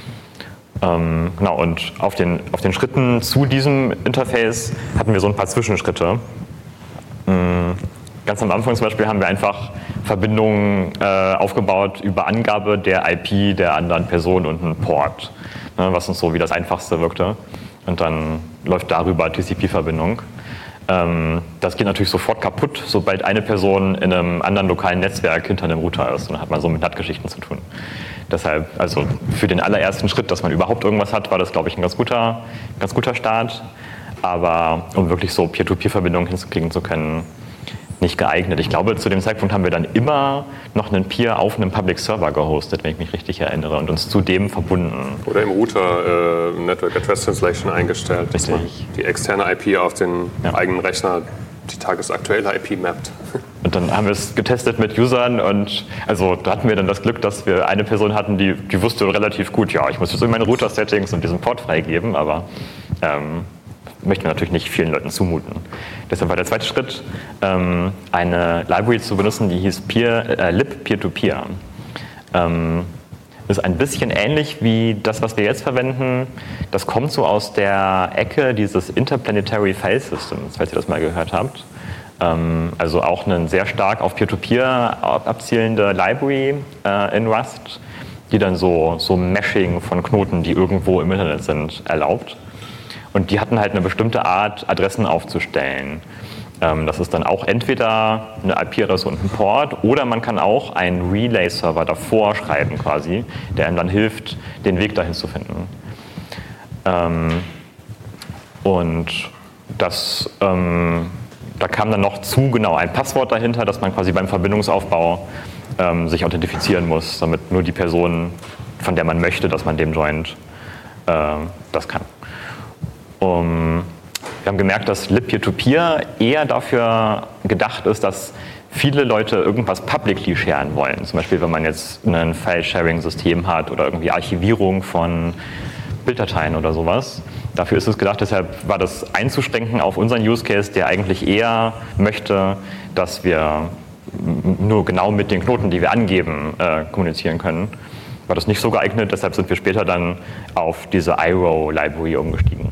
Ähm, genau, und auf den, auf den Schritten zu diesem Interface hatten wir so ein paar Zwischenschritte. Ähm, ganz am Anfang zum Beispiel haben wir einfach Verbindungen äh, aufgebaut über Angabe der I P der anderen Person und einen Port, ne, was uns so wie das Einfachste wirkte. Und dann läuft darüber T C P-Verbindung. Ähm, das geht natürlich sofort kaputt, sobald eine Person in einem anderen lokalen Netzwerk hinter einem Router ist. Und dann hat man so mit N A T-Geschichten zu tun. Deshalb, also für den allerersten Schritt, dass man überhaupt irgendwas hat, war das, glaube ich, ein ganz guter, ganz guter Start. Aber um wirklich so Peer-to-Peer-Verbindungen hinzukriegen zu können, nicht geeignet. Ich glaube, zu dem Zeitpunkt haben wir dann immer noch einen Peer auf einem Public Server gehostet, wenn ich mich richtig erinnere, und uns zu dem verbunden. Oder im Router äh, Network Address Translation eingestellt, dass man die externe I P auf den ja. eigenen Rechner die tagesaktuelle I P mappt. Und dann haben wir es getestet mit Usern und also da hatten wir dann das Glück, dass wir eine Person hatten, die, die wusste relativ gut, ja, ich muss jetzt in meine Router-Settings und diesen Port freigeben, aber ähm, möchten wir natürlich nicht vielen Leuten zumuten. Deshalb war der zweite Schritt, ähm, eine Library zu benutzen, die hieß Peer, äh, lib Peer-to-Peer. Ähm, ist ein bisschen ähnlich wie das, was wir jetzt verwenden. Das kommt so aus der Ecke dieses Interplanetary File Systems, falls ihr das mal gehört habt. Ähm, also auch eine sehr stark auf Peer-to-Peer abzielende Library äh, in Rust, die dann so, so Meshing von Knoten, die irgendwo im Internet sind, erlaubt. Und die hatten halt eine bestimmte Art, Adressen aufzustellen. Ähm, das ist dann auch entweder eine I P-Adresse und ein Port, oder man kann auch einen Relay-Server davor schreiben quasi, der einem dann hilft, den Weg dahin zu finden. Ähm, und das, ähm, da kam dann noch zu genau ein Passwort dahinter, dass man quasi beim Verbindungsaufbau ähm, sich authentifizieren muss, damit nur die Person, von der man möchte, dass man dem joint, äh, das kann. Um, wir haben gemerkt, dass lib Peer-to-Peer eher dafür gedacht ist, dass viele Leute irgendwas publicly sharen wollen. Zum Beispiel, wenn man jetzt ein File-Sharing-System hat oder irgendwie Archivierung von Bilddateien oder sowas. Dafür ist es gedacht, deshalb war das einzuschränken auf unseren Use Case, der eigentlich eher möchte, dass wir nur genau mit den Knoten, die wir angeben, äh, kommunizieren können. War das nicht so geeignet, deshalb sind wir später dann auf diese I R O Library umgestiegen.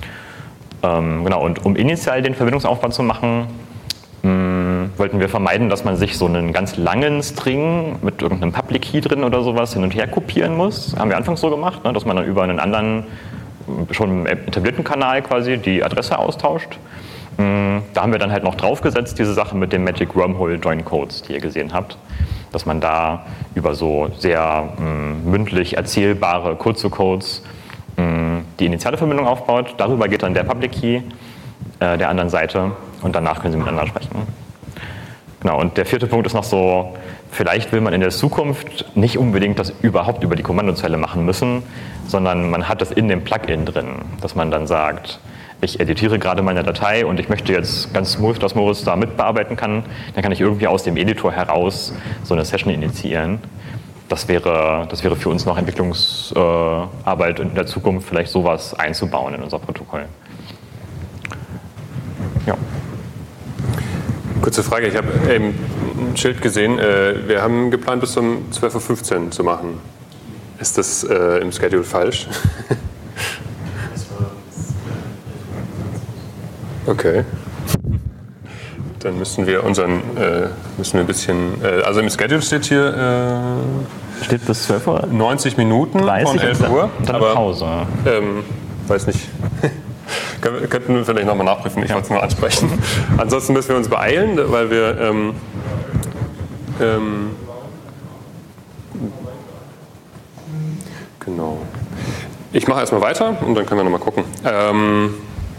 Ähm, genau, und um initial den Verbindungsaufbau zu machen, mh, wollten wir vermeiden, dass man sich so einen ganz langen String mit irgendeinem Public Key drin oder sowas hin und her kopieren muss. Haben wir anfangs so gemacht, ne, dass man dann über einen anderen, schon etablierten Kanal quasi die Adresse austauscht. Da haben wir dann halt noch draufgesetzt, diese Sache mit dem Magic Wormhole Join Codes, die ihr gesehen habt. Dass man da über so sehr mh, mündlich erzählbare, kurze Codes mh, die initiale Verbindung aufbaut. Darüber geht dann der Public Key äh, der anderen Seite und danach können sie miteinander sprechen. Genau, und der vierte Punkt ist noch so, vielleicht will man in der Zukunft nicht unbedingt das überhaupt über die Kommandozeile machen müssen, sondern man hat das in dem Plugin drin, dass man dann sagt, ich editiere gerade meine Datei und ich möchte jetzt ganz smooth, dass Moritz da mitbearbeiten kann, dann kann ich irgendwie aus dem Editor heraus so eine Session initiieren. Das wäre, das wäre für uns noch Entwicklungsarbeit in der Zukunft, vielleicht sowas einzubauen in unser Protokoll. Ja. Kurze Frage, ich habe eben ein Schild gesehen, wir haben geplant bis um zwölf Uhr fünfzehn zu machen. Ist das äh, im Schedule falsch? Okay. Dann müssen wir unseren, äh, müssen wir ein bisschen, äh, also im Schedule steht hier äh, steht bis zwölf Uhr neunzig Minuten dreißig von elf Uhr. Und dann aber, Pause. Ähm, weiß nicht. Könnten wir vielleicht nochmal nachprüfen, ich ja. wollte es nur ansprechen. Ansonsten müssen wir uns beeilen, weil wir ähm, ähm, genau. Ich mache erstmal weiter und dann können wir nochmal gucken. Ähm,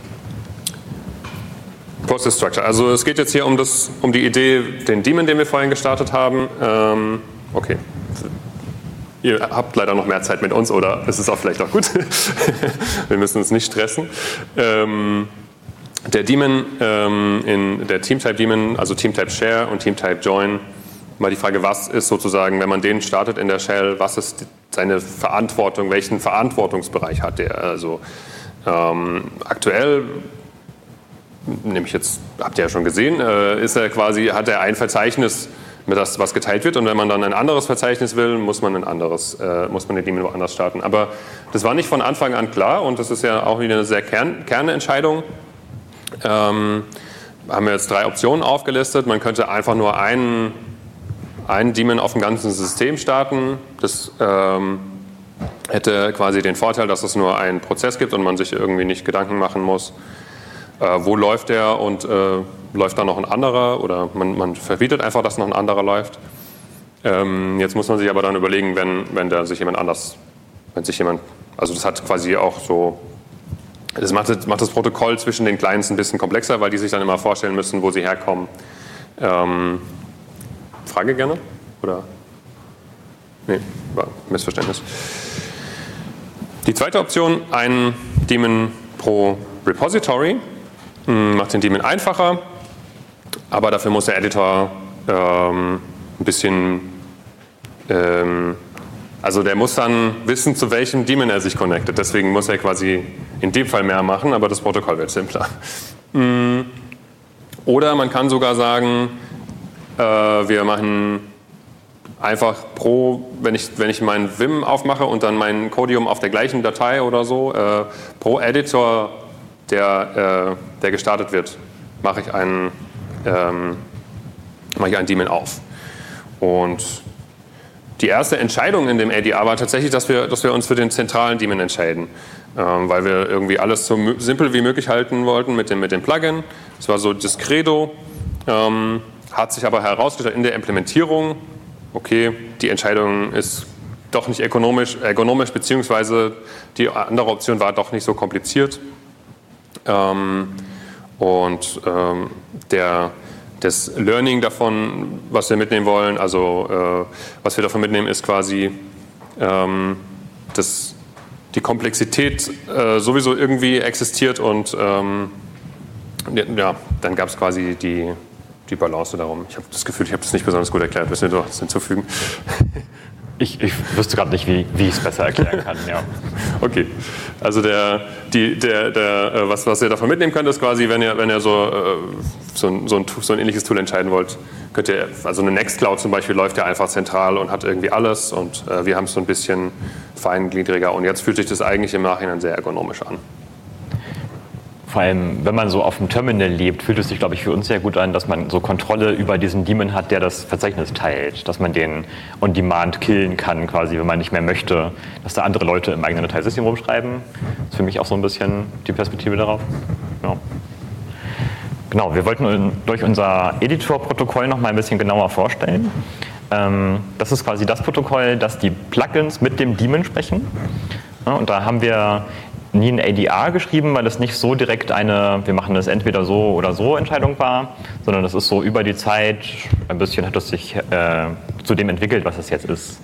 Process Structure. Also es geht jetzt hier um, das, um die Idee, den Daemon, den wir vorhin gestartet haben. Ähm, okay. Ihr habt leider noch mehr Zeit mit uns, oder es ist auch vielleicht auch gut. Wir müssen uns nicht stressen. Ähm, der Daemon, ähm, in der Team-Type-Daemon, also Team-Type-Share und Team-Type-Join, mal die Frage, was ist sozusagen, wenn man den startet in der Shell, was ist seine Verantwortung, welchen Verantwortungsbereich hat der? Also ähm, aktuell, nehme ich jetzt, habt ihr ja schon gesehen, äh, ist er quasi, hat er ein Verzeichnis, mit das, was geteilt wird, und wenn man dann ein anderes Verzeichnis will, muss man ein anderes, äh, muss man den Daemon woanders starten. Aber das war nicht von Anfang an klar, und das ist ja auch wieder eine sehr Kern, Kernentscheidung. Ähm, haben wir jetzt drei Optionen aufgelistet. Man könnte einfach nur einen, einen Daemon auf dem ganzen System starten. Das ähm, hätte quasi den Vorteil, dass es nur einen Prozess gibt und man sich irgendwie nicht Gedanken machen muss, äh, wo läuft der und äh, läuft da noch ein anderer, oder man, man verbietet einfach, dass noch ein anderer läuft. Ähm, jetzt muss man sich aber dann überlegen, wenn, wenn da sich jemand anders, wenn sich jemand, also das hat quasi auch so, das macht, macht das Protokoll zwischen den Clients ein bisschen komplexer, weil die sich dann immer vorstellen müssen, wo sie herkommen. Ähm, Frage gerne? Oder? Nee, war Missverständnis. Die zweite Option, ein Daemon pro Repository, macht den Daemon einfacher, aber dafür muss der Editor ähm, ein bisschen, ähm, also der muss dann wissen, zu welchem Daemon er sich connectet. Deswegen muss er quasi in dem Fall mehr machen, aber das Protokoll wird simpler. Oder man kann sogar sagen, äh, wir machen einfach pro, wenn ich, wenn ich meinen Vim aufmache und dann mein Codium auf der gleichen Datei oder so, äh, pro Editor, der, äh, der gestartet wird, mache ich einen Ähm, mache ich einen Daemon auf. Und die erste Entscheidung in dem A D R war tatsächlich, dass wir, dass wir uns für den zentralen Daemon entscheiden, ähm, weil wir irgendwie alles so simpel wie möglich halten wollten mit dem, mit dem Plugin. Das war so das Credo, ähm, hat sich aber herausgestellt in der Implementierung, okay, die Entscheidung ist doch nicht ökonomisch, ergonomisch, beziehungsweise die andere Option war doch nicht so kompliziert. Ähm, Und ähm, der, das Learning davon, was wir mitnehmen wollen, also äh, was wir davon mitnehmen, ist quasi, ähm, dass die Komplexität äh, sowieso irgendwie existiert, und ähm, ja, dann gab es quasi die, die Balance darum. Ich habe das Gefühl, ich habe das nicht besonders gut erklärt. Müssen wir doch was hinzufügen? Ich, ich wüsste gerade nicht, wie, wie ich es besser erklären kann. Ja. Okay, also der, die, der, der, was, was ihr davon mitnehmen könnt, ist quasi, wenn ihr, wenn ihr so, so, ein, so, ein, so ein ähnliches Tool entscheiden wollt, könnt ihr, also eine Nextcloud zum Beispiel läuft ja einfach zentral und hat irgendwie alles, und äh, wir haben es so ein bisschen feingliedriger, und jetzt fühlt sich das eigentlich im Nachhinein sehr ergonomisch an. Vor allem, wenn man so auf dem Terminal lebt, fühlt es sich, glaube ich, für uns sehr gut an, dass man so Kontrolle über diesen Daemon hat, der das Verzeichnis teilt. Dass man den on demand killen kann, quasi, wenn man nicht mehr möchte, dass da andere Leute im eigenen Dateisystem rumschreiben. Das ist für mich auch so ein bisschen die Perspektive darauf. Ja. Genau, wir wollten durch unser Editor-Protokoll noch mal ein bisschen genauer vorstellen. Ähm, das ist quasi das Protokoll, das die Plugins mit dem Daemon sprechen. Ja, und da haben wir nie ein A D R geschrieben, weil es nicht so direkt eine, wir machen das entweder so oder so Entscheidung war, sondern das ist so über die Zeit, ein bisschen hat es sich äh, zu dem entwickelt, was es jetzt ist.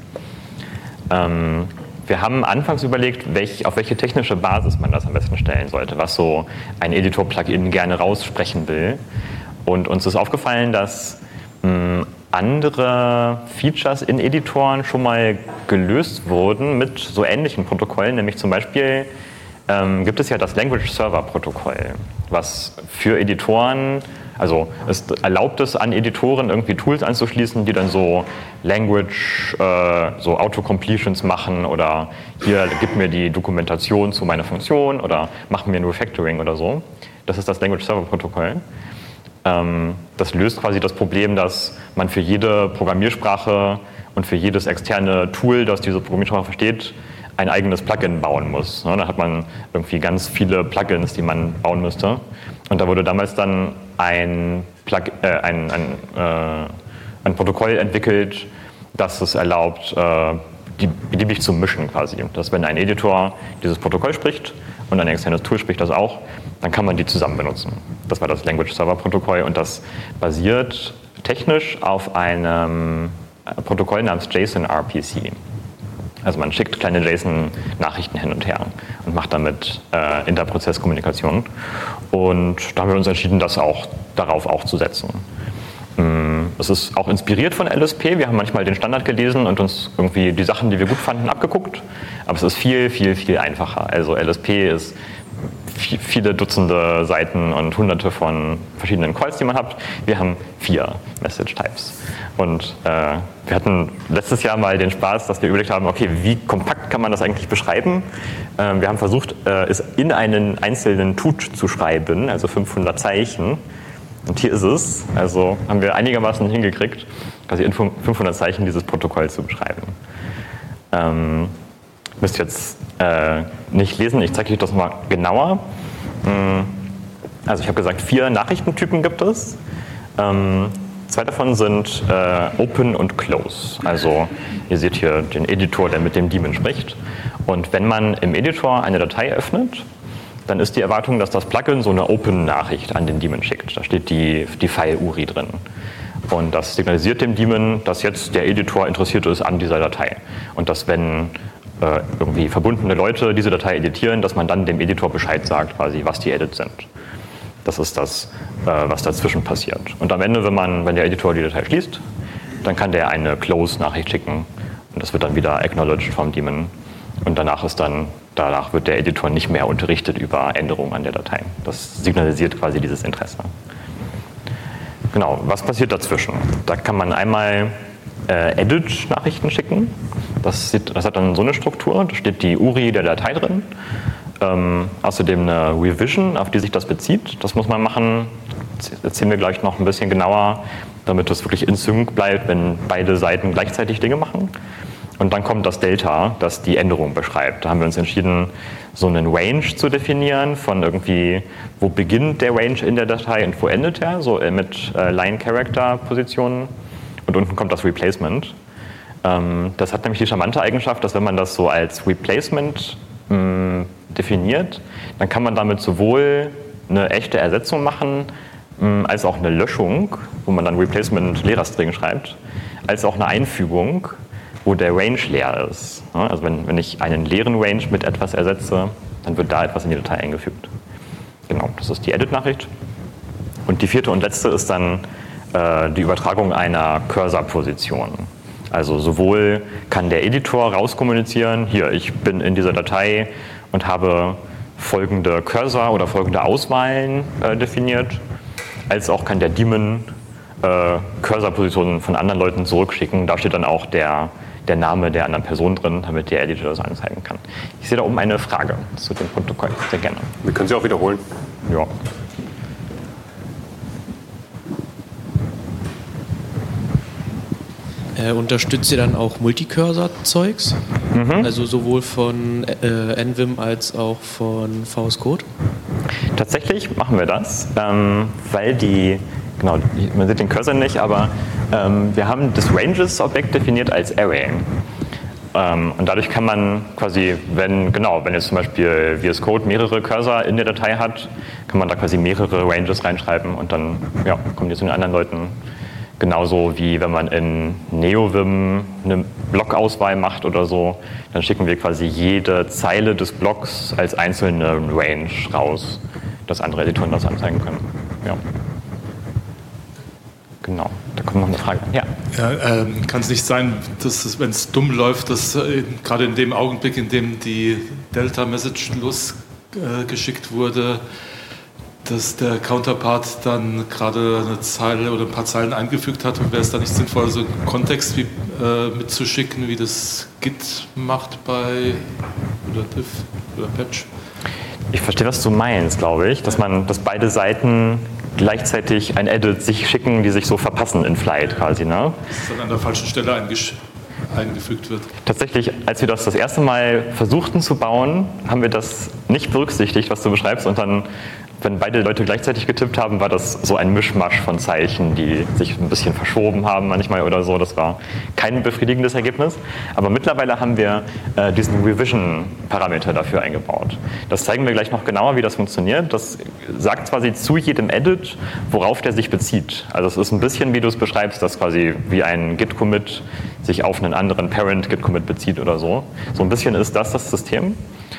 Ähm, wir haben anfangs überlegt, welch, auf welche technische Basis man das am besten stellen sollte, was so ein Editor-Plugin gerne raussprechen will. Und uns ist aufgefallen, dass mh, andere Features in Editoren schon mal gelöst wurden mit so ähnlichen Protokollen, nämlich zum Beispiel ähm, gibt es ja das Language Server Protokoll, was für Editoren, also es erlaubt es an Editoren irgendwie Tools anzuschließen, die dann so Language, äh, so Autocompletions machen oder hier gib mir die Dokumentation zu meiner Funktion oder mach mir ein Refactoring oder so. Das ist das Language Server Protokoll. Ähm, das löst quasi das Problem, dass man für jede Programmiersprache und für jedes externe Tool, das diese Programmiersprache versteht, ein eigenes Plugin bauen muss. Da hat man irgendwie ganz viele Plugins, die man bauen müsste. Und da wurde damals dann ein, Plug, äh, ein, ein, äh, ein Protokoll entwickelt, das es erlaubt, äh, die beliebig zu mischen quasi. Dass wenn ein Editor dieses Protokoll spricht und ein externes Tool spricht das auch, dann kann man die zusammen benutzen. Das war das Language Server Protokoll und das basiert technisch auf einem Protokoll namens JSON R P C. Also man schickt kleine JSON-Nachrichten hin und her und macht damit äh, Interprozesskommunikation. Und da haben wir uns entschieden, das auch darauf auch zu setzen. Es ist auch inspiriert von L S P. Wir haben manchmal den Standard gelesen und uns irgendwie die Sachen, die wir gut fanden, abgeguckt. Aber es ist viel, viel, viel einfacher. Also L S P ist viele Dutzende Seiten und hunderte von verschiedenen Calls, die man hat. Wir haben vier Message Types. Und äh, wir hatten letztes Jahr mal den Spaß, dass wir überlegt haben, okay, wie kompakt kann man das eigentlich beschreiben? Äh, wir haben versucht, äh, es in einen einzelnen Tut zu schreiben, also fünfhundert Zeichen. Und hier ist es. Also haben wir einigermaßen hingekriegt, quasi in fünfhundert Zeichen dieses Protokoll zu beschreiben. Ähm, müsst ihr jetzt äh, nicht lesen, ich zeige euch das mal genauer. Also ich habe gesagt, vier Nachrichtentypen gibt es. Ähm, zwei davon sind äh, Open und Close. Also ihr seht hier den Editor, der mit dem Daemon spricht. Und wenn man im Editor eine Datei öffnet, dann ist die Erwartung, dass das Plugin so eine Open-Nachricht an den Daemon schickt. Da steht die, die File-U R I drin. Und das signalisiert dem Daemon, dass jetzt der Editor interessiert ist an dieser Datei. Und dass wenn äh, irgendwie verbundene Leute diese Datei editieren, dass man dann dem Editor Bescheid sagt, quasi, was die Edits sind. Das ist das, äh, was dazwischen passiert. Und am Ende, wenn, man, wenn der Editor die Datei schließt, dann kann der eine Close-Nachricht schicken. Und das wird dann wieder acknowledged vom Daemon. Und danach ist dann, danach wird der Editor nicht mehr unterrichtet über Änderungen an der Datei. Das signalisiert quasi dieses Interesse. Genau, was passiert dazwischen? Da kann man einmal äh, Edit-Nachrichten schicken. Das, sieht, das hat dann so eine Struktur, da steht die U R I der Datei drin. Ähm, außerdem eine Revision, auf die sich das bezieht. Das muss man machen, das erzählen wir gleich noch ein bisschen genauer, damit es wirklich in Sync bleibt, wenn beide Seiten gleichzeitig Dinge machen. Und dann kommt das Delta, das die Änderung beschreibt. Da haben wir uns entschieden, so einen Range zu definieren von irgendwie, wo beginnt der Range in der Datei und wo endet er, so mit Line-Character-Positionen. Und unten kommt das Replacement. Das hat nämlich die charmante Eigenschaft, dass wenn man das so als Replacement mh, definiert, dann kann man damit sowohl eine echte Ersetzung machen, mh, als auch eine Löschung, wo man dann Replacement Leererstring schreibt, als auch eine Einfügung, wo der Range leer ist. Also wenn, wenn ich einen leeren Range mit etwas ersetze, dann wird da etwas in die Datei eingefügt. Genau, das ist die Edit-Nachricht. Und die vierte und letzte ist dann äh, die Übertragung einer Cursor-Position. Also sowohl kann der Editor rauskommunizieren, hier, ich bin in dieser Datei und habe folgende Cursor oder folgende Auswahlen äh, definiert, als auch kann der Daemon äh, Cursor-Positionen von anderen Leuten zurückschicken. Da steht dann auch der, der Name der anderen Person drin, damit der Editor das anzeigen kann. Ich sehe da oben eine Frage zu dem Protokoll, sehr gerne. Wir können sie auch wiederholen. Ja. Äh, unterstützt ihr dann auch Multicursor-Zeugs? Mhm. Also sowohl von äh, N V I M als auch von V S Code? Tatsächlich machen wir das, ähm, weil die, genau, man sieht den Cursor nicht, aber ähm, wir haben das Ranges-Objekt definiert als Array. Ähm, und dadurch kann man quasi, wenn, genau, wenn jetzt zum Beispiel V S Code mehrere Cursor in der Datei hat, kann man da quasi mehrere Ranges reinschreiben und dann ja, kommen die zu den anderen Leuten. Genauso wie wenn man in NeoVim eine Blockauswahl macht oder so, dann schicken wir quasi jede Zeile des Blocks als einzelne Range raus, dass andere Editoren das anzeigen können. Ja. Genau, da kommt noch eine Frage. Ja. Ja, ähm, kann es nicht sein, dass es, wenn es dumm läuft, dass äh, gerade in dem Augenblick, in dem die Delta-Message losgeschickt äh, wurde, dass der Counterpart dann gerade eine Zeile oder ein paar Zeilen eingefügt hat, und wäre es da nicht sinnvoll, so einen Kontext wie, äh, mitzuschicken, wie das Git macht bei oder Diff oder Patch? Ich verstehe, was du meinst, glaube ich, dass man, dass beide Seiten gleichzeitig ein Edit sich schicken, die sich so verpassen in Flight quasi, ne? Dass es dann an der falschen Stelle eingesch- eingefügt wird. Tatsächlich, als wir das das erste Mal versuchten zu bauen, haben wir das nicht berücksichtigt, was du beschreibst, und dann, wenn beide Leute gleichzeitig getippt haben, war das so ein Mischmasch von Zeichen, die sich ein bisschen verschoben haben manchmal oder so. Das war kein befriedigendes Ergebnis. Aber mittlerweile haben wir äh, diesen Revision-Parameter dafür eingebaut. Das zeigen wir gleich noch genauer, wie das funktioniert. Das sagt quasi zu jedem Edit, worauf der sich bezieht. Also es ist ein bisschen, wie du es beschreibst, dass quasi wie ein Git-Commit sich auf einen anderen Parent-Git-Commit bezieht oder so. So ein bisschen ist das das System.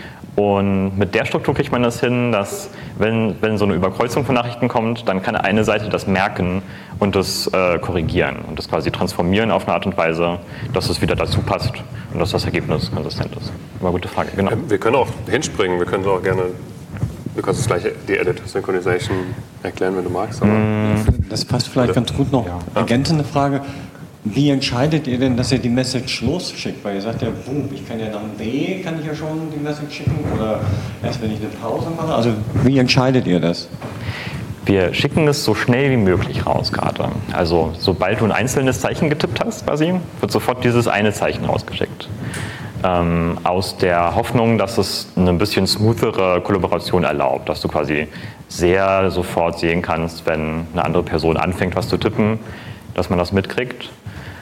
Und mit der Struktur kriegt man das hin, dass wenn, wenn so eine Überkreuzung von Nachrichten kommt, dann kann eine Seite das merken und das äh, korrigieren und das quasi transformieren auf eine Art und Weise, dass es wieder dazu passt und dass das Ergebnis konsistent ist. War eine gute Frage, genau. Wir können auch hinspringen, wir können auch gerne, du kannst das gleiche, die Edit Synchronization erklären, wenn du magst. Aber das passt vielleicht ganz gut noch. Ja. Ergänzende Frage. Wie entscheidet ihr denn, dass ihr die Message losschickt? Weil ihr sagt ja, boom, ich kann ja nach dem D, kann ich ja schon die Message schicken, oder erst wenn ich eine Pause mache. Also wie entscheidet ihr das? Wir schicken es so schnell wie möglich raus gerade. Also sobald du ein einzelnes Zeichen getippt hast, quasi, wird sofort dieses eine Zeichen rausgeschickt. Ähm, aus der Hoffnung, dass es eine ein bisschen smoothere Kollaboration erlaubt, dass du quasi sehr sofort sehen kannst, wenn eine andere Person anfängt, was zu tippen, dass man das mitkriegt.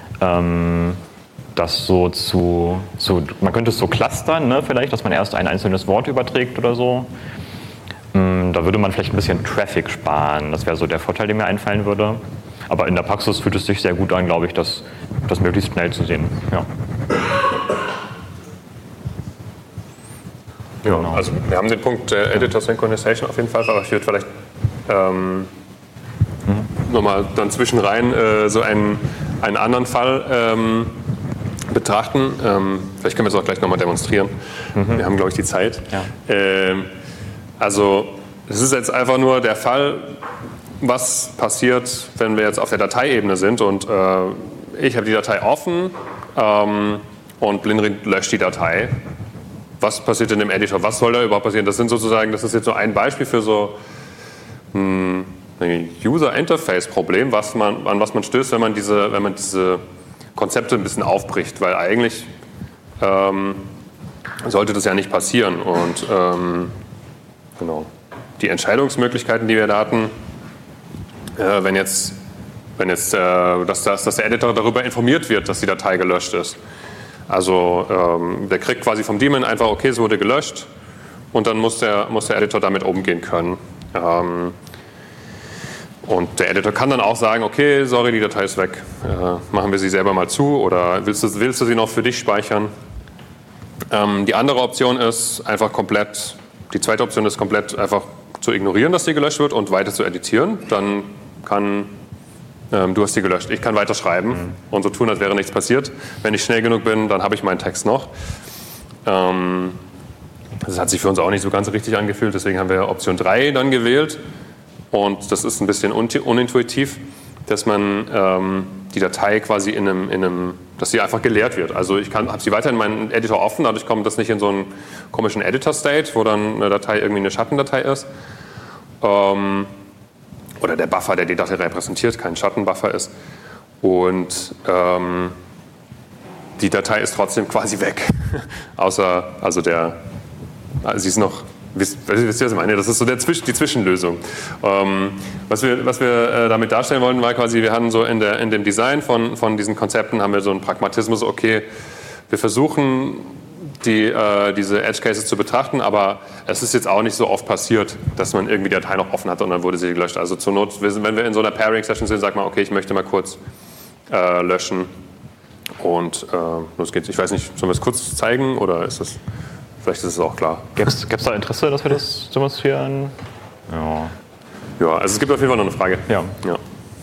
Ähm, das so zu, zu, man könnte es so clustern, ne, vielleicht, dass man erst ein einzelnes Wort überträgt oder so. Ähm, da würde man vielleicht ein bisschen Traffic sparen. Das wäre so der Vorteil, der mir einfallen würde. Aber in der Praxis fühlt es sich sehr gut an, glaube ich, das, das möglichst schnell zu sehen. Ja. Ja, genau. Also wir haben den Punkt äh, Editor Synchronization auf jeden Fall, aber ich würde vielleicht ähm, mhm. nochmal dann zwischenrein äh, so einen, einen anderen Fall ähm, betrachten. Ähm, vielleicht können wir es auch gleich nochmal demonstrieren. Mhm. Wir haben, glaube ich, die Zeit. Ja. Ähm, also es ist jetzt einfach nur der Fall, was passiert, wenn wir jetzt auf der Dateiebene sind und äh, ich habe die Datei offen ähm, und Blinrin löscht die Datei. Was passiert in dem Editor? Was soll da überhaupt passieren? Das sind sozusagen, das ist jetzt so ein Beispiel für so ein User-Interface-Problem, was man, an was man stößt, wenn man diese, wenn man diese Konzepte ein bisschen aufbricht, weil eigentlich ähm, sollte das ja nicht passieren. Und ähm, genau, die Entscheidungsmöglichkeiten, die wir da hatten, äh, wenn jetzt, wenn jetzt äh, dass, dass, dass der Editor darüber informiert wird, dass die Datei gelöscht ist. Also ähm, der kriegt quasi vom Daemon einfach, okay, es wurde gelöscht und dann muss der, muss der Editor damit umgehen können. Ähm, und der Editor kann dann auch sagen, okay, sorry, die Datei ist weg, äh, machen wir sie selber mal zu oder willst du, willst du sie noch für dich speichern? Ähm, die andere Option ist einfach komplett, die zweite Option ist komplett einfach zu ignorieren, dass sie gelöscht wird und weiter zu editieren. Dann kann Ähm, du hast die gelöscht. Ich kann weiter schreiben mhm. und so tun, als wäre nichts passiert. Wenn ich schnell genug bin, dann habe ich meinen Text noch. Ähm, das hat sich für uns auch nicht so ganz richtig angefühlt, deswegen haben wir Option drei dann gewählt. Und das ist ein bisschen unintuitiv, dass man ähm, die Datei quasi in einem, in einem, dass sie einfach geleert wird. Also ich habe sie weiter in meinen Editor offen, dadurch kommt das nicht in so einen komischen Editor-State, wo dann eine Datei irgendwie eine Schattendatei ist. Ähm, oder der Buffer, der die Datei repräsentiert, kein Schattenbuffer ist. Und ähm, die Datei ist trotzdem quasi weg. Außer, also der, sie ist noch wisst, wisst ihr, was ich meine? Das ist so der Zwisch, die Zwischenlösung. Ähm, was wir, was wir äh, damit darstellen wollten, war quasi, wir hatten so in, der, in dem Design von, von diesen Konzepten haben wir so einen Pragmatismus, okay, wir versuchen die, äh, diese Edge Cases zu betrachten, aber es ist jetzt auch nicht so oft passiert, dass man irgendwie die Datei noch offen hat und dann wurde sie gelöscht. Also zur Not, wenn wir in so einer Pairing-Session sind, sagt man, okay, ich möchte mal kurz äh, löschen und äh, los geht's. Ich weiß nicht, sollen wir es kurz zeigen oder ist das, vielleicht ist es auch klar. Gäbe es da Interesse, dass wir das demonstrieren? Ja. Ja, also es gibt auf jeden Fall noch eine Frage. Ja. ja.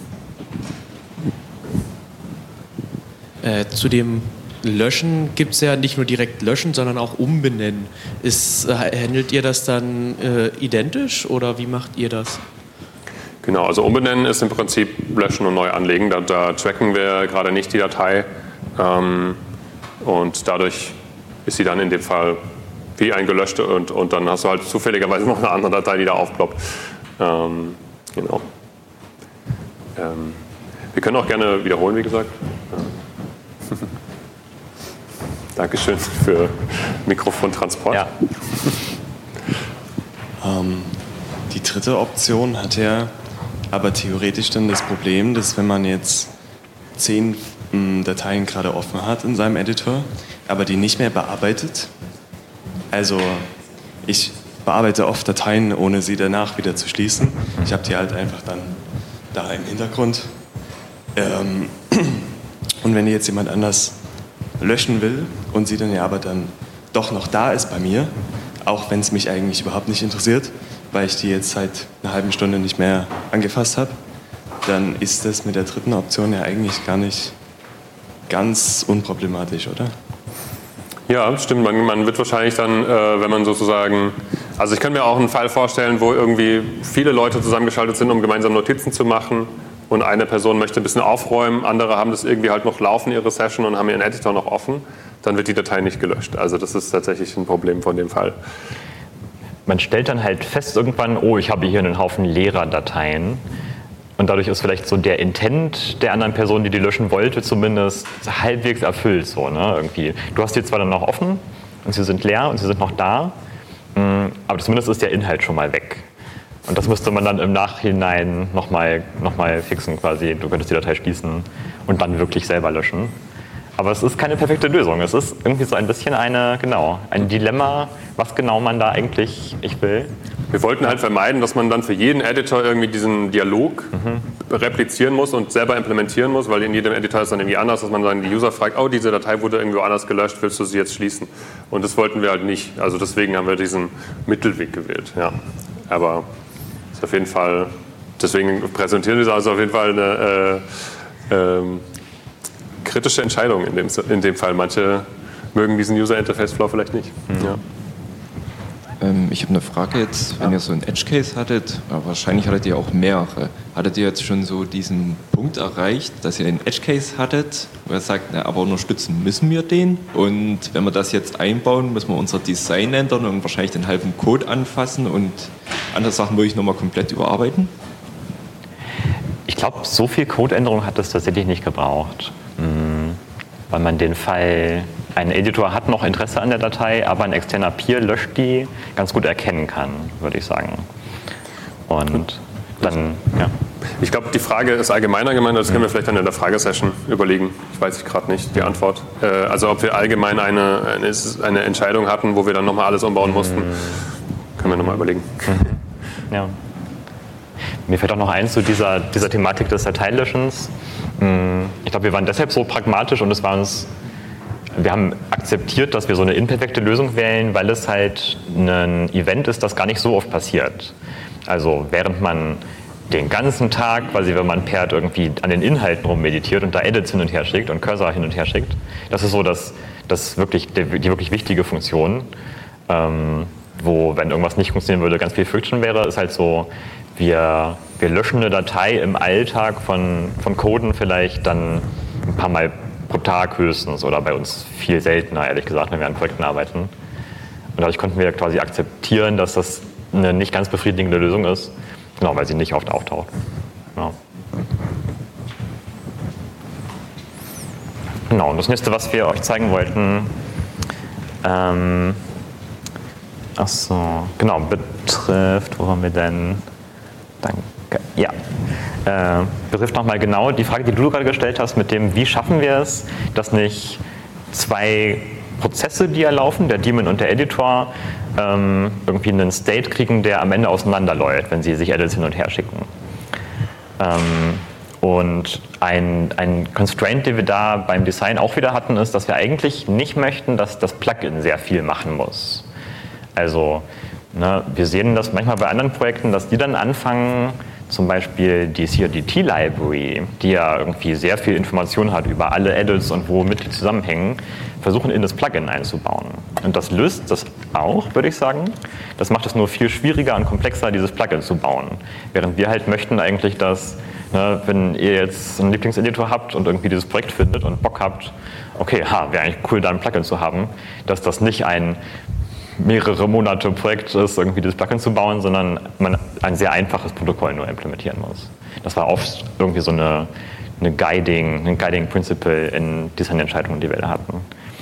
Äh, zu dem Löschen gibt es ja nicht nur direkt löschen, sondern auch umbenennen. Ist, äh, handelt ihr das dann äh, identisch oder wie macht ihr das? Genau, also umbenennen ist im Prinzip löschen und neu anlegen. Da, da tracken wir gerade nicht die Datei ähm, und dadurch ist sie dann in dem Fall wie ein gelöschte und, und dann hast du halt zufälligerweise noch eine andere Datei, die da aufploppt. Ähm, genau. Ähm, wir können auch gerne wiederholen, wie gesagt. Ja. Dankeschön für Mikrofontransport. Ja. ähm, die dritte Option hat ja aber theoretisch dann das Problem, dass wenn man jetzt zehn mh, Dateien gerade offen hat in seinem Editor, aber die nicht mehr bearbeitet, also ich bearbeite oft Dateien, ohne sie danach wieder zu schließen. Ich habe die halt einfach dann da im Hintergrund. Ähm, und wenn jetzt jemand anders löschen will und sie dann ja aber dann doch noch da ist bei mir, auch wenn es mich eigentlich überhaupt nicht interessiert, weil ich die jetzt seit einer halben Stunde nicht mehr angefasst habe, dann ist das mit der dritten Option ja eigentlich gar nicht ganz unproblematisch, oder? Ja, stimmt. Man, man wird wahrscheinlich dann, äh, wenn man sozusagen, also ich kann mir auch einen Fall vorstellen, wo irgendwie viele Leute zusammengeschaltet sind, um gemeinsam Notizen zu machen und eine Person möchte ein bisschen aufräumen, andere haben das irgendwie halt noch laufen, ihre Session, und haben ihren Editor noch offen, dann wird die Datei nicht gelöscht. Also das ist tatsächlich ein Problem von dem Fall. Man stellt dann halt fest irgendwann, oh, ich habe hier einen Haufen leerer Dateien. Und dadurch ist vielleicht so der Intent der anderen Person, die die löschen wollte, zumindest halbwegs erfüllt. So, ne? Irgendwie. Du hast die zwar dann noch offen und sie sind leer und sie sind noch da, aber zumindest ist der Inhalt schon mal weg. Und das müsste man dann im Nachhinein nochmal noch mal fixen quasi. Du könntest die Datei schließen und dann wirklich selber löschen. Aber es ist keine perfekte Lösung. Es ist irgendwie so ein bisschen eine, genau, ein Dilemma, was genau man da eigentlich ich will. Wir wollten halt vermeiden, dass man dann für jeden Editor irgendwie diesen Dialog mhm. replizieren muss und selber implementieren muss, weil in jedem Editor ist dann irgendwie anders, dass man dann die User fragt, oh, diese Datei wurde irgendwo anders gelöscht, willst du sie jetzt schließen? Und das wollten wir halt nicht. Also deswegen haben wir diesen Mittelweg gewählt. Ja. Aber ist auf jeden Fall, deswegen präsentieren wir es also auf jeden Fall eine äh, ähm, kritische Entscheidung in dem, in dem Fall. Manche mögen diesen User-Interface-Flow vielleicht nicht. Mhm. Ja. Ähm, ich habe eine Frage jetzt, wenn ihr so einen Edge-Case hattet, aber wahrscheinlich hattet ihr auch mehrere. Hattet ihr jetzt schon so diesen Punkt erreicht, dass ihr einen Edge-Case hattet, wo ihr sagt, na, aber unterstützen müssen wir den? Und wenn wir das jetzt einbauen, müssen wir unser Design ändern und wahrscheinlich den halben Code anfassen und andere Sachen würde ich nochmal komplett überarbeiten? Ich glaube, so viel Codeänderung hat es tatsächlich nicht gebraucht. Weil man den Fall, ein Editor hat noch Interesse an der Datei, aber ein externer Peer löscht die, ganz gut erkennen kann, würde ich sagen. Und dann, ja. Ich glaube, die Frage ist allgemeiner gemeint, das können wir vielleicht dann in der Fragesession überlegen. Ich weiß ich gerade nicht, die Antwort. Äh, also ob wir allgemein eine, eine, eine Entscheidung hatten, wo wir dann nochmal alles umbauen mussten, können wir nochmal überlegen. Ja. Mir fällt auch noch eins zu dieser, dieser Thematik des Dateilöschens. Ich glaube, wir waren deshalb so pragmatisch und es war uns, wir haben akzeptiert, dass wir so eine imperfekte Lösung wählen, weil es halt ein Event ist, das gar nicht so oft passiert. Also während man den ganzen Tag, quasi wenn man pairt, irgendwie an den Inhalten rummeditiert und da Edits hin und her schickt und Cursor hin und her schickt, das ist so das, das wirklich, die, die wirklich wichtige Funktion, ähm, wo, wenn irgendwas nicht funktionieren würde, ganz viel Friction wäre, ist halt so, wir, wir löschen eine Datei im Alltag von, von Coden vielleicht dann ein paar Mal pro Tag höchstens oder bei uns viel seltener, ehrlich gesagt, wenn wir an Projekten arbeiten. Und dadurch konnten wir quasi akzeptieren, dass das eine nicht ganz befriedigende Lösung ist, genau, weil sie nicht oft auftaucht. Ja. Genau, und das nächste, was wir euch zeigen wollten, ähm, Ach so, genau, betrifft, wo haben wir denn? Danke. Ja, äh, betrifft nochmal genau die Frage, die du gerade gestellt hast, mit dem, wie schaffen wir es, dass nicht zwei Prozesse, die ja laufen, der Daemon und der Editor, ähm, irgendwie einen State kriegen, der am Ende auseinanderläuft, wenn sie sich Edits hin und her schicken. Ähm, und ein, ein Constraint, den wir da beim Design auch wieder hatten, ist, dass wir eigentlich nicht möchten, dass das Plugin sehr viel machen muss. Also, ne, wir sehen das manchmal bei anderen Projekten, dass die dann anfangen, zum Beispiel die C R D T-Library, die ja irgendwie sehr viel Information hat über alle Edits und womit die zusammenhängen, versuchen in das Plugin einzubauen. Und das löst das auch, würde ich sagen. Das macht es nur viel schwieriger und komplexer, dieses Plugin zu bauen. Während wir halt möchten eigentlich, dass, ne, wenn ihr jetzt einen Lieblingseditor habt und irgendwie dieses Projekt findet und Bock habt, okay, ha, wäre eigentlich cool, da ein Plugin zu haben, dass das nicht ein mehrere Monate Projekt ist, irgendwie das Plugin zu bauen, sondern man ein sehr einfaches Protokoll nur implementieren muss. Das war oft irgendwie so eine, eine Guiding, ein Guiding Principle in Designentscheidungen, die wir da hatten.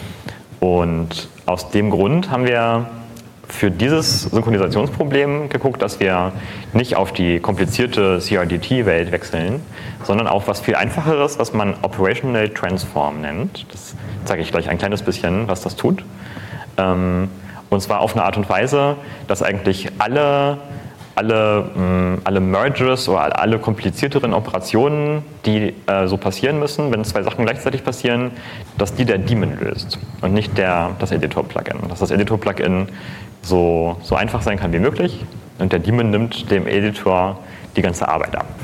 Und aus dem Grund haben wir für dieses Synchronisationsproblem geguckt, dass wir nicht auf die komplizierte C R D T-Welt wechseln, sondern auf was viel Einfacheres, was man Operational Transform nennt. Das zeige ich gleich ein kleines bisschen, was das tut. Ähm, Und zwar auf eine Art und Weise, dass eigentlich alle, alle, mh, alle Merges oder alle komplizierteren Operationen, die äh, so passieren müssen, wenn zwei Sachen gleichzeitig passieren, dass die der Daemon löst und nicht der, das Editor-Plugin. Dass das Editor-Plugin so, so einfach sein kann wie möglich und der Daemon nimmt dem Editor die ganze Arbeit ab.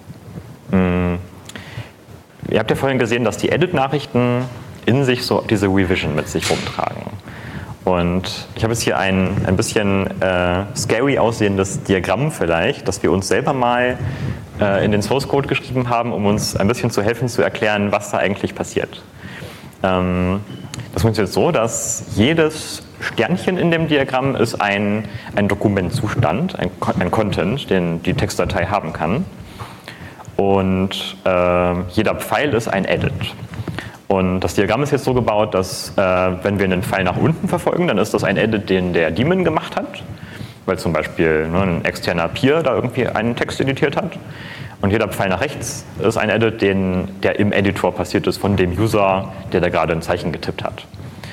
Mh. Ihr habt ja vorhin gesehen, dass die Edit-Nachrichten in sich so diese Revision mit sich rumtragen. Und ich habe jetzt hier ein, ein bisschen äh, scary aussehendes Diagramm vielleicht, das wir uns selber mal äh, in den Source Code geschrieben haben, um uns ein bisschen zu helfen, zu erklären, was da eigentlich passiert. Ähm, das funktioniert so, dass jedes Sternchen in dem Diagramm ist ein, ein Dokumentzustand, ein, ein Content, den die Textdatei haben kann. Und äh, jeder Pfeil ist ein Edit. Und das Diagramm ist jetzt so gebaut, dass äh, wenn wir einen Pfeil nach unten verfolgen, dann ist das ein Edit, den der Daemon gemacht hat, weil zum Beispiel ne, ein externer Peer da irgendwie einen Text editiert hat. Und jeder Pfeil nach rechts ist ein Edit, den, der im Editor passiert ist von dem User, der da gerade ein Zeichen getippt hat.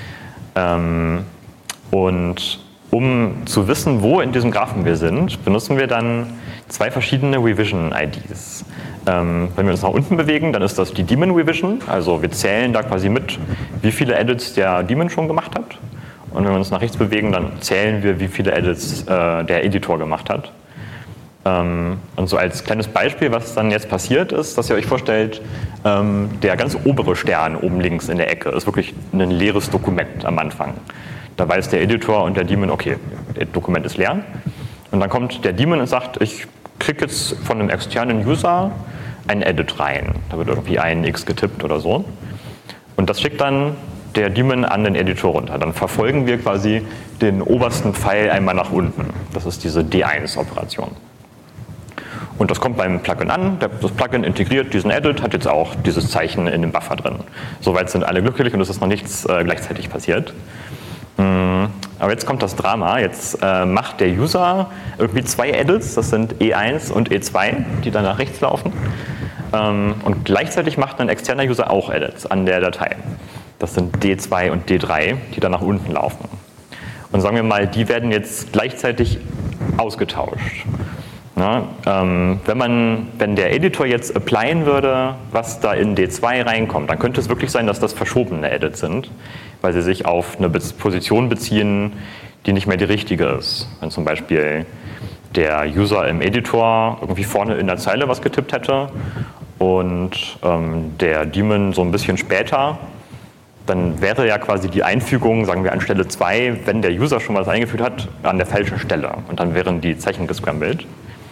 Ähm, und um zu wissen, wo in diesem Graphen wir sind, benutzen wir dann zwei verschiedene Revision-I Ds. Ähm, wenn wir uns nach unten bewegen, dann ist das die Daemon Revision, also wir zählen da quasi mit, wie viele Edits der Daemon schon gemacht hat. Und wenn wir uns nach rechts bewegen, dann zählen wir, wie viele Edits äh, der Editor gemacht hat. Ähm, und so als kleines Beispiel, was dann jetzt passiert ist, dass ihr euch vorstellt, ähm, der ganz obere Stern oben links in der Ecke ist wirklich ein leeres Dokument am Anfang. Da weiß der Editor und der Daemon, okay, das Dokument ist leer. Und dann kommt der Daemon und sagt, ich kriege jetzt von einem externen User ein Edit rein. Da wird irgendwie ein X getippt oder so. Und das schickt dann der Daemon an den Editor runter. Dann verfolgen wir quasi den obersten Pfeil einmal nach unten. Das ist diese D eins Operation. Und das kommt beim Plugin an. Das Plugin integriert diesen Edit, hat jetzt auch dieses Zeichen in dem Buffer drin. Soweit sind alle glücklich und es ist noch nichts äh, gleichzeitig passiert. Aber jetzt kommt das Drama. Jetzt äh, macht der User irgendwie zwei Edits, das sind E eins und E zwei, die dann nach rechts laufen. Ähm, und gleichzeitig macht ein externer User auch Edits an der Datei. Das sind D zwei und D drei, die dann nach unten laufen. Und sagen wir mal, die werden jetzt gleichzeitig ausgetauscht. Na, ähm, wenn, man, wenn der Editor jetzt applyen würde, was da in D zwei reinkommt, dann könnte es wirklich sein, dass das verschobene Edits sind, weil sie sich auf eine Position beziehen, die nicht mehr die richtige ist. Wenn zum Beispiel der User im Editor irgendwie vorne in der Zeile was getippt hätte und ähm, der Daemon so ein bisschen später, dann wäre ja quasi die Einfügung, sagen wir an Stelle zwei, wenn der User schon was eingefügt hat, an der falschen Stelle. Und dann wären die Zeichen gescrambled.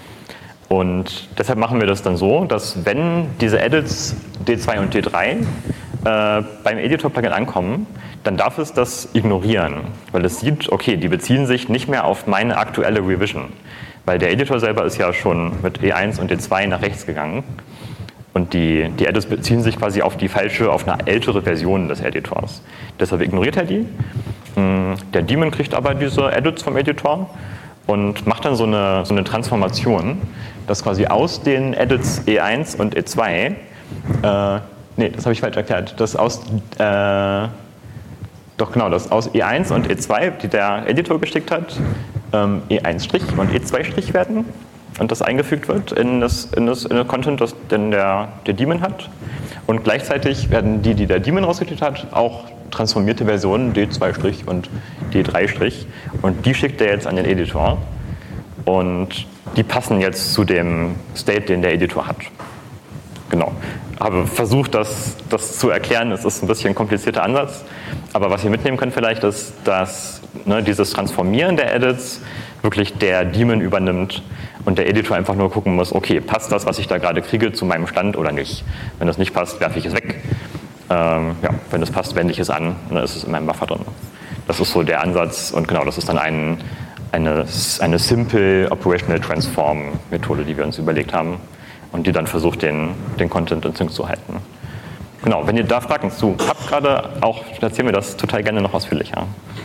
Und deshalb machen wir das dann so, dass wenn diese Edits D zwei und D drei äh, beim Editor-Plugin ankommen, dann darf es das ignorieren, weil es sieht, okay, die beziehen sich nicht mehr auf meine aktuelle Revision, weil der Editor selber ist ja schon mit E eins und D zwei nach rechts gegangen und die, die Edits beziehen sich quasi auf die falsche, auf eine ältere Version des Editors. Deshalb ignoriert er die Der Daemon kriegt aber diese Edits vom Editor und macht dann so eine, so eine Transformation, dass quasi aus den Edits E eins und E zwei, äh, nee, das habe ich falsch erklärt, dass aus, äh, doch genau, dass aus E eins und E zwei, die der Editor geschickt hat, ähm, E eins' und E zwei' werden und das eingefügt wird in das, in das, in das Content, das denn der, der Daemon hat. Und gleichzeitig werden die, die der Daemon rausgekriegt hat, auch transformierte Versionen D zwei' und D drei'. Und die schickt er jetzt an den Editor. Und die passen jetzt zu dem State, den der Editor hat. Genau. Habe versucht, das, das zu erklären. Es ist ein bisschen ein komplizierter Ansatz. Aber was ihr mitnehmen könnt vielleicht, ist, dass ne, dieses Transformieren der Edits wirklich der Daemon übernimmt und der Editor einfach nur gucken muss, okay, passt das, was ich da gerade kriege, zu meinem Stand oder nicht? Wenn das nicht passt, werfe ich es weg. Ähm, ja, wenn es passt, wende ich es an und dann ist es in meinem Buffer drin. Das ist so der Ansatz und genau, das ist dann ein, eine, eine Simple Operational Transform Methode, die wir uns überlegt haben und die dann versucht, den, den Content in Sync zu halten. Genau, wenn ihr da Fragen zu habt gerade, auch erzählen wir das total gerne noch ausführlicher.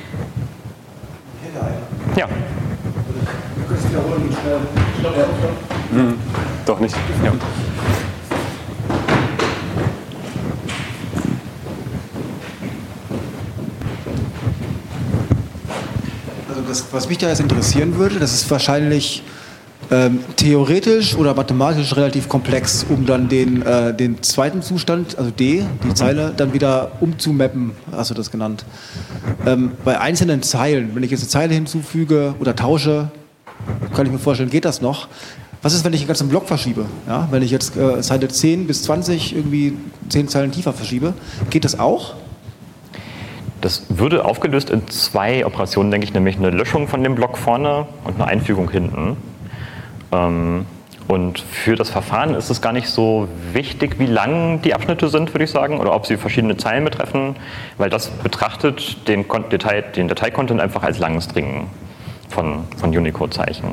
Ja. Hm, doch nicht. Ja. Also das, was mich da jetzt interessieren würde, das ist wahrscheinlich ähm, theoretisch oder mathematisch relativ komplex, um dann den, äh, den zweiten Zustand, also D, die Zeile, dann wieder umzumappen, hast du das genannt. Ähm, bei einzelnen Zeilen, wenn ich jetzt eine Zeile hinzufüge oder tausche, kann ich mir vorstellen, geht das noch. Was ist, wenn ich den ganzen Block verschiebe? Ja, wenn ich jetzt äh, Zeile zehn bis zwanzig irgendwie zehn Zeilen tiefer verschiebe, geht das auch? Das würde aufgelöst in zwei Operationen, denke ich, nämlich eine Löschung von dem Block vorne und eine Einfügung hinten. Ähm, und für das Verfahren ist es gar nicht so wichtig, wie lang die Abschnitte sind, würde ich sagen, oder ob sie verschiedene Zeilen betreffen, weil das betrachtet den, Datei, den Dateicontent einfach als langen String von, von Unicode-Zeichen.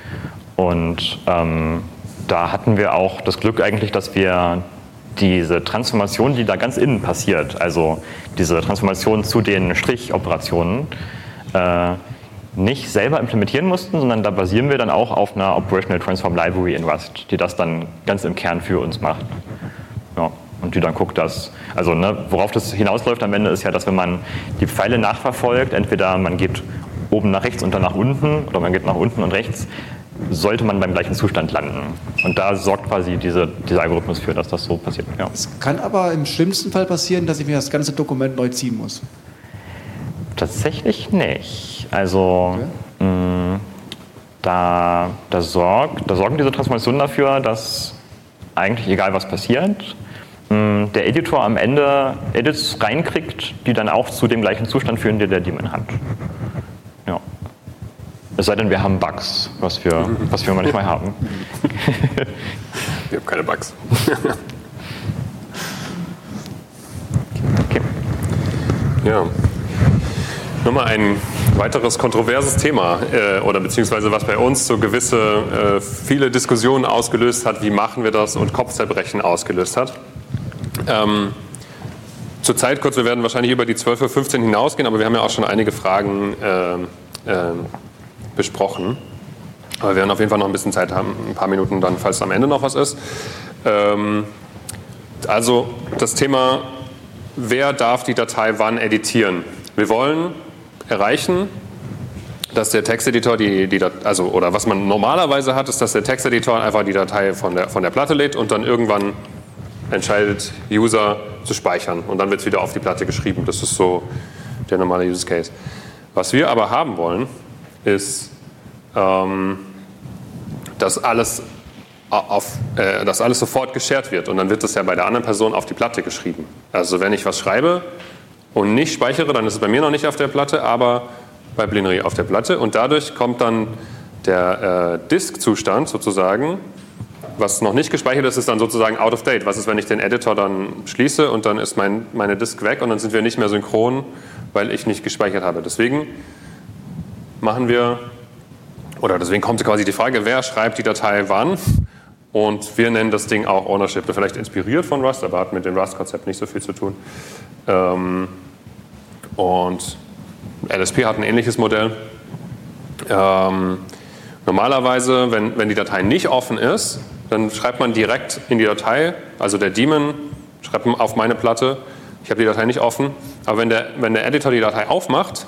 Und ähm, da hatten wir auch das Glück eigentlich, dass wir diese Transformation, die da ganz innen passiert, also diese Transformation zu den Strichoperationen, äh, nicht selber implementieren mussten, sondern da basieren wir dann auch auf einer Operational Transform Library in Rust, die das dann ganz im Kern für uns macht. Ja, und die dann guckt, dass, also ne, worauf das hinausläuft am Ende ist ja, dass wenn man die Pfeile nachverfolgt, entweder man geht oben nach rechts und dann nach unten oder man geht nach unten und rechts, sollte man beim gleichen Zustand landen. Und da sorgt quasi diese, dieser Algorithmus für, dass das so passiert. Ja. Es kann aber im schlimmsten Fall passieren, dass ich mir das ganze Dokument neu ziehen muss. Tatsächlich nicht. Also okay. mh, da, da, sorgt, da sorgen diese Transformationen dafür, dass eigentlich egal was passiert, mh, der Editor am Ende Edits reinkriegt, die dann auch zu dem gleichen Zustand führen, den der Daemon hat. Ja. Es sei denn, wir haben Bugs, was wir, was wir manchmal haben. Wir haben keine Bugs. Okay. Ja. Nochmal ein weiteres kontroverses Thema, äh, oder beziehungsweise was bei uns so gewisse, äh, viele Diskussionen ausgelöst hat, wie machen wir das und Kopfzerbrechen ausgelöst hat. Ähm, Zurzeit kurz, wir werden wahrscheinlich über die zwölf Uhr fünfzehn hinausgehen, aber wir haben ja auch schon einige Fragen äh, äh, besprochen. Aber wir werden auf jeden Fall noch ein bisschen Zeit haben, ein paar Minuten dann, falls am Ende noch was ist. Ähm, also das Thema, wer darf die Datei wann editieren? Wir wollen erreichen, dass der Texteditor die, die also oder was man normalerweise hat, ist, dass der Texteditor einfach die Datei von der, von der Platte lädt und dann irgendwann entscheidet User zu speichern und dann wird es wieder auf die Platte geschrieben. Das ist so der normale Use Case. Was wir aber haben wollen, ist, ähm, dass alles auf, äh, dass alles sofort geshared wird und dann wird das ja bei der anderen Person auf die Platte geschrieben. Also wenn ich was schreibe und nicht speichere, dann ist es bei mir noch nicht auf der Platte, aber bei Blinry auf der Platte. Und dadurch kommt dann der äh, Disk-Zustand sozusagen, was noch nicht gespeichert ist, ist dann sozusagen out of date. Was ist, wenn ich den Editor dann schließe und dann ist mein, meine Disk weg und dann sind wir nicht mehr synchron, weil ich nicht gespeichert habe. Deswegen machen wir, oder deswegen kommt quasi die Frage, wer schreibt die Datei wann? Und wir nennen das Ding auch Ownership. Vielleicht inspiriert von Rust, aber hat mit dem Rust-Konzept nicht so viel zu tun. Ähm, Und L S P hat ein ähnliches Modell. Ähm, normalerweise, wenn, wenn die Datei nicht offen ist, dann schreibt man direkt in die Datei, also der Daemon schreibt man auf meine Platte, ich habe die Datei nicht offen, aber wenn der, wenn der Editor die Datei aufmacht,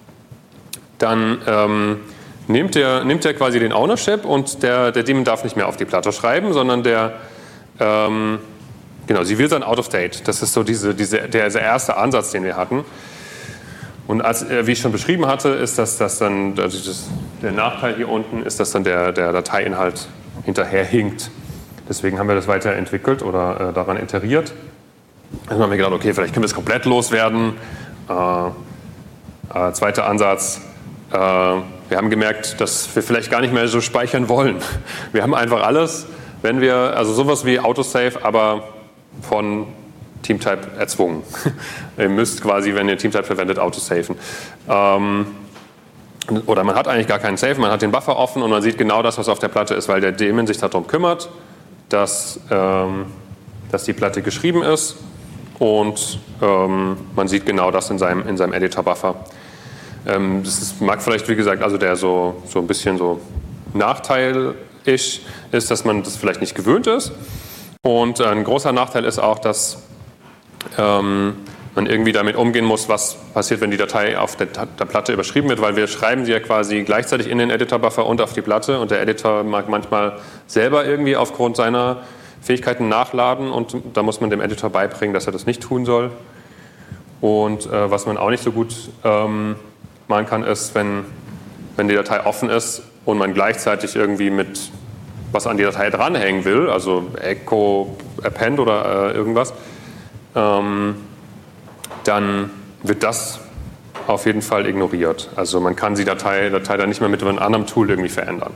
dann ähm, nimmt der, nimmt der quasi den Ownership und der, der Daemon darf nicht mehr auf die Platte schreiben, sondern der, ähm, genau, sie will dann out of date. Das ist so diese, diese, der, der erste Ansatz, den wir hatten. Und als, wie ich schon beschrieben hatte, ist das, das dann, also das, der Nachteil hier unten ist, dass dann der, der Dateiinhalt hinterher hinkt. Deswegen haben wir das weiterentwickelt oder äh, daran iteriert. Dann haben wir gedacht, okay, vielleicht können wir es komplett loswerden. Äh, äh, zweiter Ansatz, äh, wir haben gemerkt, dass wir vielleicht gar nicht mehr so speichern wollen. Wir haben einfach alles, wenn wir, also sowas wie Autosave, aber von Teamtype erzwungen. Ihr müsst quasi, wenn ihr Teamtype verwendet, autosaven. Ähm, oder man hat eigentlich gar keinen Save, man hat den Buffer offen und man sieht genau das, was auf der Platte ist, weil der Daemon sich darum kümmert, dass, ähm, dass die Platte geschrieben ist und ähm, man sieht genau das in seinem, in seinem Editor-Buffer. Ähm, das ist, mag vielleicht, wie gesagt, also der so, so ein bisschen so nachteilig ist, dass man das vielleicht nicht gewöhnt ist. Und ein großer Nachteil ist auch, dass ähm, man irgendwie damit umgehen muss, was passiert, wenn die Datei auf der, der Platte überschrieben wird, weil wir schreiben sie ja quasi gleichzeitig in den Editor-Buffer und auf die Platte und der Editor mag manchmal selber irgendwie aufgrund seiner Fähigkeiten nachladen und da muss man dem Editor beibringen, dass er das nicht tun soll. Und äh, was man auch nicht so gut ähm, machen kann, ist, wenn, wenn die Datei offen ist und man gleichzeitig irgendwie mit was an die Datei dranhängen will, also Echo, Append oder äh, irgendwas, ähm, dann wird das auf jeden Fall ignoriert. Also man kann die Datei, Datei dann nicht mehr mit einem anderen Tool irgendwie verändern.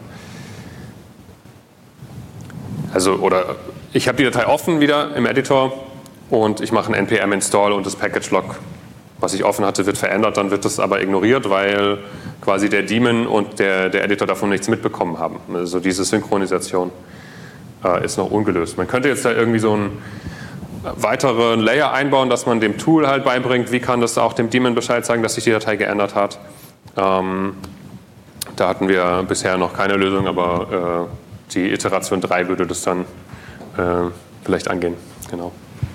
Also, oder ich habe die Datei offen wieder im Editor und ich mache ein N P M Install und das Package-Log, was ich offen hatte, wird verändert, dann wird das aber ignoriert, weil quasi der Daemon und der, der Editor davon nichts mitbekommen haben. Also diese Synchronisation äh, ist noch ungelöst. Man könnte jetzt da irgendwie so einen weiteren Layer einbauen, dass man dem Tool halt beibringt, wie kann das auch dem Daemon Bescheid sagen, dass sich die Datei geändert hat. Ähm, da hatten wir bisher noch keine Lösung, aber äh, die Iteration drei würde das dann äh, vielleicht angehen. Genau.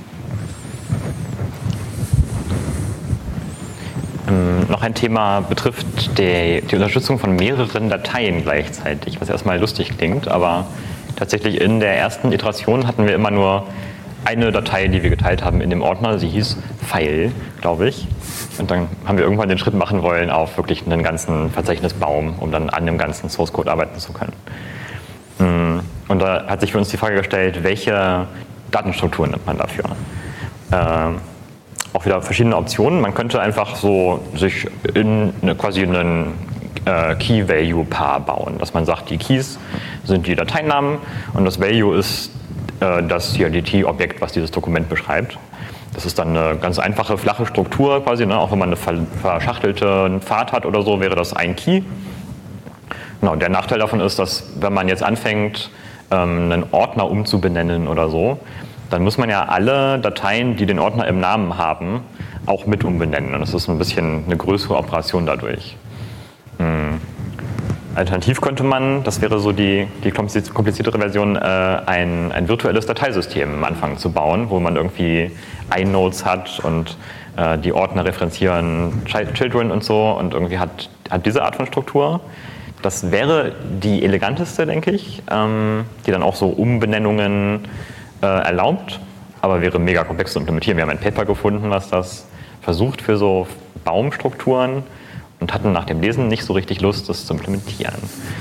Ähm, noch ein Thema betrifft die, die Unterstützung von mehreren Dateien gleichzeitig, was erstmal lustig klingt, aber tatsächlich in der ersten Iteration hatten wir immer nur eine Datei, die wir geteilt haben in dem Ordner, sie hieß File, glaube ich. Und dann haben wir irgendwann den Schritt machen wollen auf wirklich einen ganzen Verzeichnisbaum, um dann an dem ganzen Source Code arbeiten zu können. Und da hat sich für uns die Frage gestellt, welche Datenstrukturen nimmt man dafür? Ähm, auch wieder verschiedene Optionen. Man könnte einfach so sich in eine, quasi einen äh, Key-Value-Paar bauen, dass man sagt, die Keys sind die Dateinamen und das Value ist äh, das C D T-Objekt, was dieses Dokument beschreibt. Das ist dann eine ganz einfache, flache Struktur quasi, ne? Auch wenn man eine verschachtelte Pfad hat oder so, wäre das ein Key. Genau, der Nachteil davon ist, dass wenn man jetzt anfängt, ähm, einen Ordner umzubenennen oder so, dann muss man ja alle Dateien, die den Ordner im Namen haben, auch mit umbenennen. Und das ist ein bisschen eine größere Operation dadurch. Hm. Alternativ könnte man, das wäre so die, die kompliziertere Version, äh, ein, ein virtuelles Dateisystem anfangen zu bauen, wo man irgendwie iNodes hat und äh, die Ordner referenzieren Children und so und irgendwie hat, hat diese Art von Struktur. Das wäre die eleganteste, denke ich, ähm, die dann auch so Umbenennungen äh, erlaubt, aber wäre mega komplex zu implementieren. Wir haben ein Paper gefunden, was das versucht für so Baumstrukturen und hatten nach dem Lesen nicht so richtig Lust, das zu implementieren.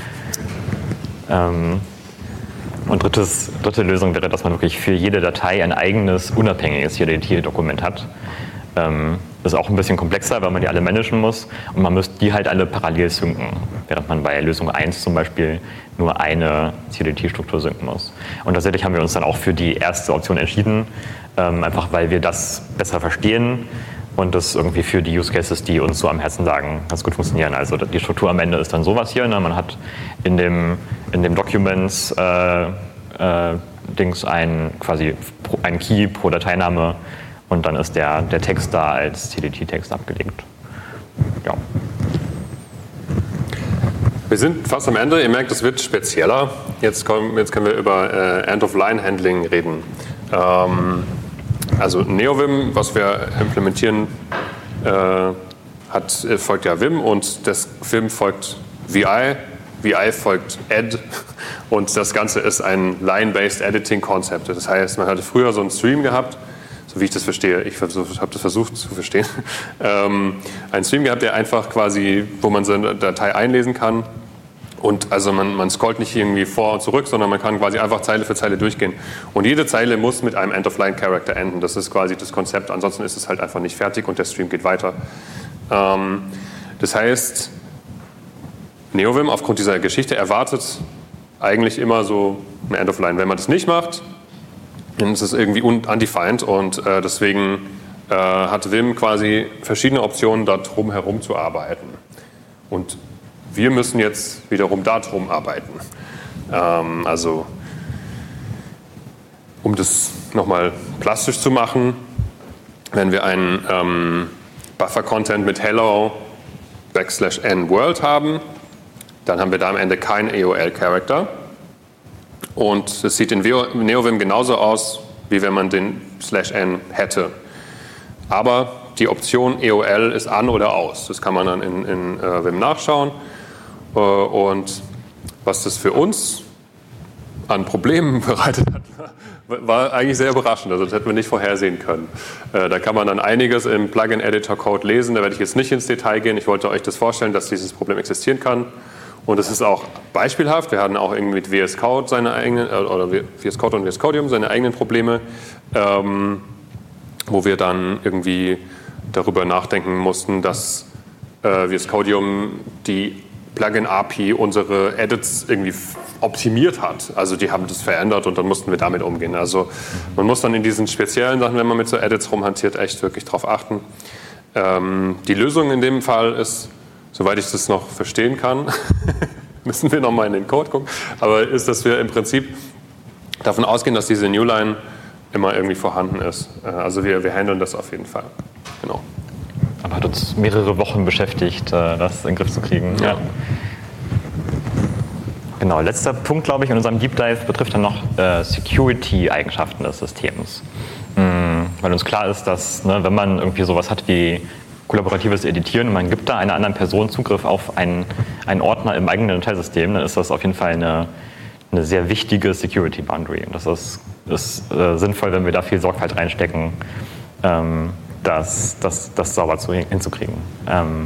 Ähm, und drittes, dritte Lösung wäre, dass man wirklich für jede Datei ein eigenes, unabhängiges C D T-Dokument hat. Ähm, ist auch ein bisschen komplexer, weil man die alle managen muss und man müsste die halt alle parallel synken, während man bei Lösung eins zum Beispiel nur eine C D T-Struktur synken muss. Und tatsächlich haben wir uns dann auch für die erste Option entschieden, ähm, einfach weil wir das besser verstehen und das irgendwie für die Use Cases, die uns so am Herzen lagen, ganz gut funktionieren. Also die Struktur am Ende ist dann sowas hier, ne? Man hat in dem, in dem Documents äh, äh, Dings ein, quasi ein Key pro Dateiname und dann ist der, der Text da als C D T-Text abgelegt. Ja. Wir sind fast am Ende. Ihr merkt, es wird spezieller. Jetzt, kommen, jetzt können wir über äh, End-of-Line-Handling reden. Ähm, also NeoVim, was wir implementieren, äh, hat, folgt ja Vim und das Vim folgt V I. V I folgt Ed und das Ganze ist ein Line-Based Editing-Konzept. Das heißt, man hatte früher so einen Stream gehabt, so wie ich das verstehe, ich habe das versucht zu verstehen, ähm, einen Stream gehabt, der einfach quasi, wo man so eine Datei einlesen kann. Und also man, man scrollt nicht irgendwie vor und zurück, sondern man kann quasi einfach Zeile für Zeile durchgehen. Und jede Zeile muss mit einem End-of-Line-Character enden. Das ist quasi das Konzept. Ansonsten ist es halt einfach nicht fertig und der Stream geht weiter. Ähm, das heißt, NeoVim aufgrund dieser Geschichte erwartet eigentlich immer so ein End-of-Line. Wenn man das nicht macht, dann ist es irgendwie undefined und äh, deswegen äh, hat Vim quasi verschiedene Optionen, da drum herum zu arbeiten. Und wir müssen jetzt wiederum darum arbeiten. Ähm, also, um das nochmal plastisch zu machen, wenn wir einen ähm, Buffer-Content mit Hello backslash n World haben, dann haben wir da am Ende keinen E O L-Charakter. Und es sieht in NeoVim genauso aus, wie wenn man den slash n hätte. Aber die Option E O L ist an oder aus. Das kann man dann in, in äh, Vim nachschauen. Und was das für uns an Problemen bereitet hat, war eigentlich sehr überraschend. Also das hätten wir nicht vorhersehen können. Da kann man dann einiges im Plugin-Editor-Code lesen. Da werde ich jetzt nicht ins Detail gehen. Ich wollte euch das vorstellen, dass dieses Problem existieren kann. Und es ist auch beispielhaft. Wir hatten auch irgendwie mit V S Code seine eigenen, oder V S Code und V S Codium seine eigenen Probleme, ähm, wo wir dann irgendwie darüber nachdenken mussten, dass äh, V S Codium die Plugin-A P I unsere Edits irgendwie optimiert hat. Also die haben das verändert und dann mussten wir damit umgehen. Also man muss dann in diesen speziellen Sachen, wenn man mit so Edits rumhantiert, echt wirklich drauf achten. Ähm, die Lösung in dem Fall ist, soweit ich das noch verstehen kann, müssen wir nochmal in den Code gucken, aber ist, dass wir im Prinzip davon ausgehen, dass diese Newline immer irgendwie vorhanden ist. Also wir, wir handeln das auf jeden Fall. Genau. Aber hat uns mehrere Wochen beschäftigt, das in den Griff zu kriegen. Ja. Genau, letzter Punkt, glaube ich, in unserem Deep Dive betrifft dann noch äh, Security-Eigenschaften des Systems. Mhm, weil uns klar ist, dass, ne, wenn man irgendwie sowas hat wie kollaboratives Editieren und man gibt da einer anderen Person Zugriff auf einen, einen Ordner im eigenen Dateisystem, dann ist das auf jeden Fall eine, eine sehr wichtige Security-Boundary. Und das ist, ist äh, sinnvoll, wenn wir da viel Sorgfalt reinstecken, ähm, das, das, das sauber zu, hinzukriegen. Ähm,